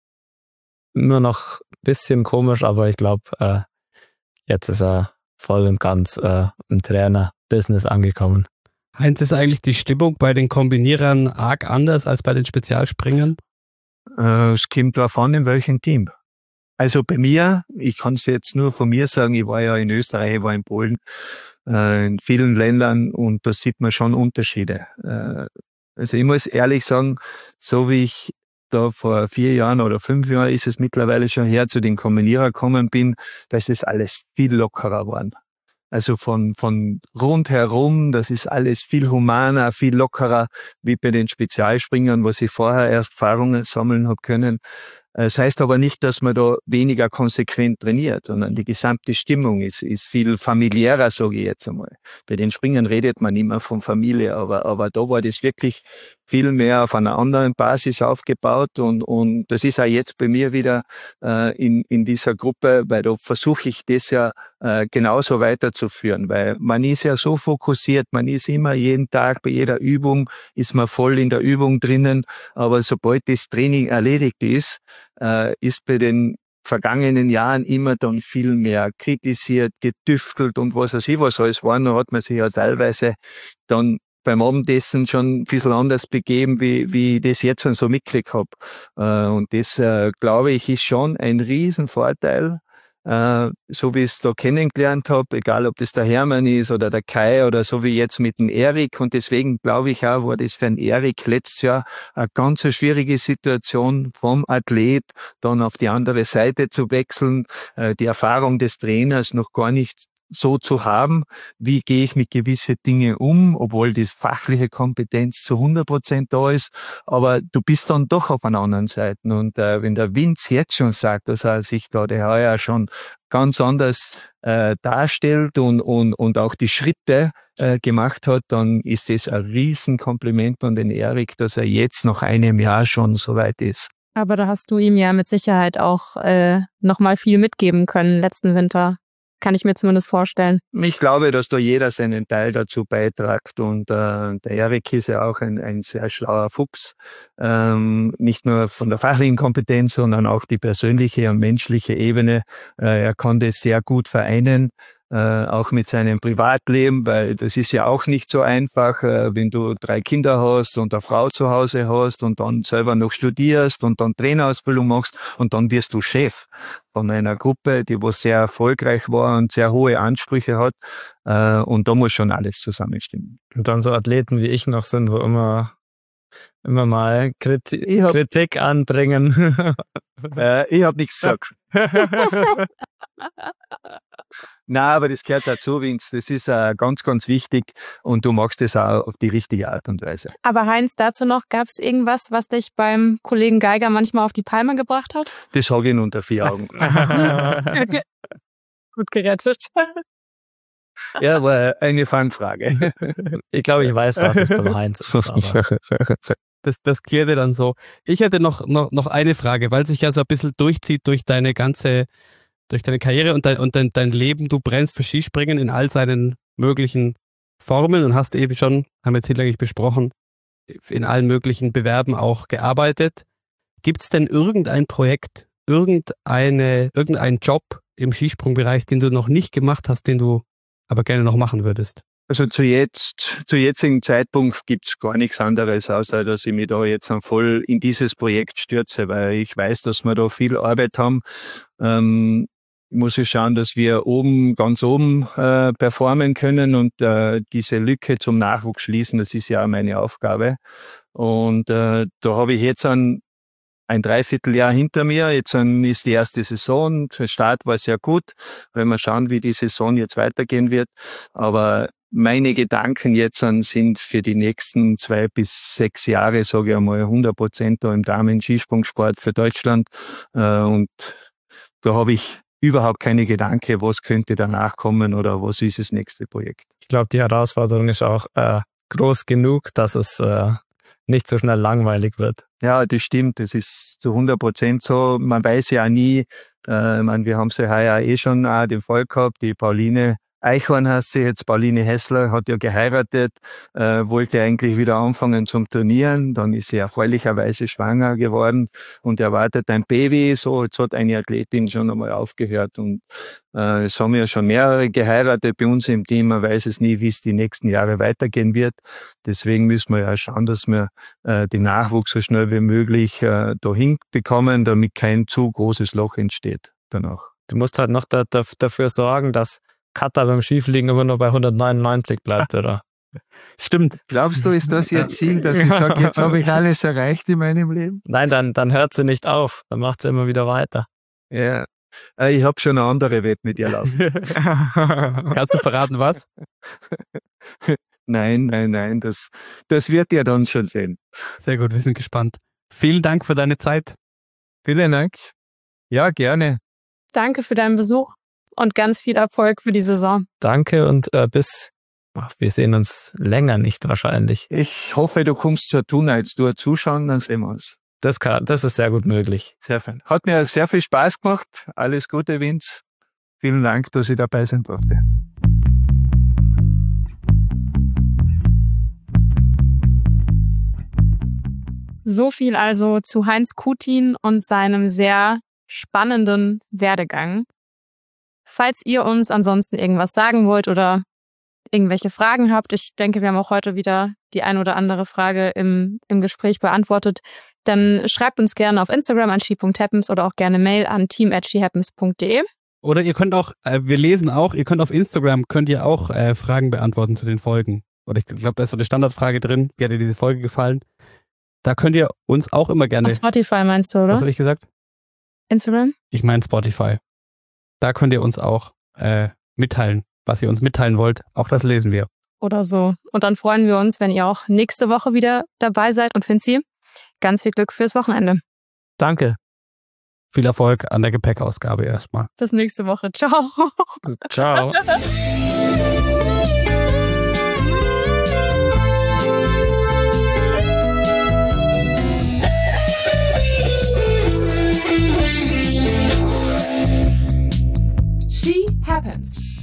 nur noch ein bisschen komisch, aber ich glaube, äh, jetzt ist er voll und ganz äh, im Trainer-Business angekommen. Heinz, ist eigentlich die Stimmung bei den Kombinierern arg anders als bei den Spezialspringern? Äh, es kommt darauf an, in welchem Team. Also bei mir, ich kann es jetzt nur von mir sagen, ich war ja in Österreich, ich war in Polen, äh, in vielen Ländern und da sieht man schon Unterschiede. Äh, Also ich muss ehrlich sagen, so wie ich da vor vier Jahren oder fünf Jahren ist es mittlerweile schon her, zu den Kombinierern gekommen bin, da ist das alles viel lockerer geworden. Also von, von rundherum, das ist alles viel humaner, viel lockerer, wie bei den Spezialspringern, was ich vorher erst Erfahrungen sammeln habe können. Das heißt aber nicht, dass man da weniger konsequent trainiert, sondern die gesamte Stimmung ist, ist viel familiärer, sage ich jetzt einmal. Bei den Springern redet man immer von Familie, aber, aber da war das wirklich viel mehr auf einer anderen Basis aufgebaut und, und das ist auch jetzt bei mir wieder äh, in, in dieser Gruppe, weil da versuche ich das ja äh, genauso weiterzuführen, weil man ist ja so fokussiert, man ist immer jeden Tag bei jeder Übung, ist man voll in der Übung drinnen, aber sobald das Training erledigt ist, äh, ist bei den vergangenen Jahren immer dann viel mehr kritisiert, getüftelt und was weiß ich was alles war. Da hat man sich ja teilweise dann beim Abendessen schon ein bisschen anders begeben, wie, wie ich das jetzt schon so mitgekriegt habe. Äh, und das, äh, glaube ich, ist schon ein Riesenvorteil, äh, so wie ich es da kennengelernt habe, egal ob das der Hermann ist oder der Kai oder so wie jetzt mit dem Erik. Und deswegen glaube ich auch, war das für den Erik letztes Jahr eine ganz schwierige Situation, vom Athlet dann auf die andere Seite zu wechseln, äh, die Erfahrung des Trainers noch gar nicht so zu haben, wie gehe ich mit gewissen Dingen um, obwohl die fachliche Kompetenz zu hundert Prozent da ist, aber du bist dann doch auf einer anderen Seite. Und äh, wenn der Vince jetzt schon sagt, dass er sich da der heuer schon ganz anders äh, darstellt und, und, und auch die Schritte äh, gemacht hat, dann ist das ein Riesenkompliment von den Erik, dass er jetzt nach einem Jahr schon so weit ist. Aber da hast du ihm ja mit Sicherheit auch äh, nochmal viel mitgeben können letzten Winter. Kann ich mir zumindest vorstellen. Ich glaube, dass da jeder seinen Teil dazu beitragt und äh, der Erik ist ja auch ein, ein sehr schlauer Fuchs, ähm, nicht nur von der fachlichen Kompetenz, sondern auch die persönliche und menschliche Ebene. Äh, er kann das sehr gut vereinen, äh, auch mit seinem Privatleben, weil das ist ja auch nicht so einfach, äh, wenn du drei Kinder hast und eine Frau zu Hause hast und dann selber noch studierst und dann Trainerausbildung machst und dann wirst du Chef von einer Gruppe, die was sehr erfolgreich war und sehr hohe Ansprüche hat. Äh, und da muss schon alles zusammenstimmen. Und dann so Athleten wie ich noch sind, wo immer, immer mal Kriti- hab, Kritik anbringen. äh, ich habe nichts gesagt. Nein, aber das gehört dazu, Vince. Das ist uh, ganz, ganz wichtig und du machst das auch auf die richtige Art und Weise. Aber Heinz, dazu noch, gab es irgendwas, was dich beim Kollegen Geiger manchmal auf die Palme gebracht hat? Das sage ich ihn unter vier Augen. Gut gerettet. Ja, war eine Fangfrage. Ich glaube, ich weiß, was es beim Heinz ist. Aber Das, das klärte dann so. Ich hätte noch, noch, noch eine Frage, weil sich ja so ein bisschen durchzieht durch deine ganze, durch deine Karriere und dein, und dein, dein Leben. Du brennst für Skispringen in all seinen möglichen Formen und hast eben schon, haben wir jetzt hinlänglich besprochen, in allen möglichen Bewerben auch gearbeitet. Gibt es denn irgendein Projekt, irgendeine, irgendeinen Job im Skisprungbereich, den du noch nicht gemacht hast, den du aber gerne noch machen würdest? Also zu jetzt, zu jetzigen Zeitpunkt gibt's gar nichts anderes, außer dass ich mich da jetzt voll in dieses Projekt stürze, weil ich weiß, dass wir da viel Arbeit haben. Ähm, muss ich schauen, dass wir oben, ganz oben äh, performen können und äh, diese Lücke zum Nachwuchs schließen. Das ist ja auch meine Aufgabe. Und äh, da habe ich jetzt ein, ein Dreivierteljahr hinter mir. Jetzt ist die erste Saison. Der Start war sehr gut. Wenn wir schauen, wie die Saison jetzt weitergehen wird. Aber meine Gedanken jetzt sind für die nächsten zwei bis sechs Jahre, sage ich einmal, hundert Prozent da im Damen-Skisprungsport für Deutschland. Und da habe ich überhaupt keine Gedanken, was könnte danach kommen oder was ist das nächste Projekt. ich glaube, die Herausforderung ist auch äh, groß genug, dass es äh, nicht so schnell langweilig wird. Ja, das stimmt. Das ist zu hundert Prozent so. Man weiß ja nie, äh, ich meine, wir haben sie heuer eh schon auch den Fall gehabt, die Pauline Eichhorn heißt sie jetzt, Pauline Hessler, hat ja geheiratet, äh, wollte eigentlich wieder anfangen zum Turnieren, dann ist sie erfreulicherweise schwanger geworden und erwartet ein Baby. So, jetzt hat eine Athletin schon einmal aufgehört und äh, es haben ja schon mehrere geheiratet bei uns im Team. Man weiß es nie, wie es die nächsten Jahre weitergehen wird. Deswegen müssen wir ja schauen, dass wir äh, den Nachwuchs so schnell wie möglich äh, dahin bekommen, damit kein zu großes Loch entsteht danach. Du musst halt noch da, da, dafür sorgen, dass Kata beim Skifliegen immer nur bei hundertneunundneunzig bleibt, oder? Stimmt. Glaubst du, ist das ihr Ziel, dass ich sage, jetzt habe ich alles erreicht in meinem Leben? Nein, dann, dann hört sie nicht auf. Dann macht sie immer wieder weiter. Ja, ich habe schon eine andere Wette mit ihr lassen. Kannst du verraten, was? Nein, nein, nein, das, das wird ihr dann schon sehen. Sehr gut, wir sind gespannt. Vielen Dank für deine Zeit. Vielen Dank. Ja, gerne. Danke für deinen Besuch und ganz viel Erfolg für die Saison. Danke und äh, bis, ach, wir sehen uns länger nicht wahrscheinlich. Ich hoffe, du kommst zur Tonight-Tour zuschauen, dann sehen wir uns. Das, kann, das ist sehr gut möglich. Sehr fein. Hat mir sehr viel Spaß gemacht. Alles Gute, Vince. Vielen Dank, dass ich dabei sein durfte. So viel also zu Heinz Kutin und seinem sehr spannenden Werdegang. Falls ihr uns ansonsten irgendwas sagen wollt oder irgendwelche Fragen habt, ich denke, wir haben auch heute wieder die ein oder andere Frage im, im Gespräch beantwortet, dann schreibt uns gerne auf Instagram an ski punkt happens oder auch gerne Mail an team at ski happens punkt de. Oder ihr könnt auch, äh, wir lesen auch, ihr könnt auf Instagram, könnt ihr auch äh, Fragen beantworten zu den Folgen. Oder ich glaube, da ist so eine Standardfrage drin, wie hat dir diese Folge gefallen? Da könnt ihr uns auch immer gerne... Auf Spotify meinst du, oder? Was habe ich gesagt? Instagram? Ich meine Spotify. Da könnt ihr uns auch äh, mitteilen, was ihr uns mitteilen wollt. Auch das lesen wir. Oder so. Und dann freuen wir uns, wenn ihr auch nächste Woche wieder dabei seid. Und Finzi, ganz viel Glück fürs Wochenende. Danke. Viel Erfolg an der Gepäckausgabe erstmal. Bis nächste Woche. Ciao. Ciao. Ski Happens.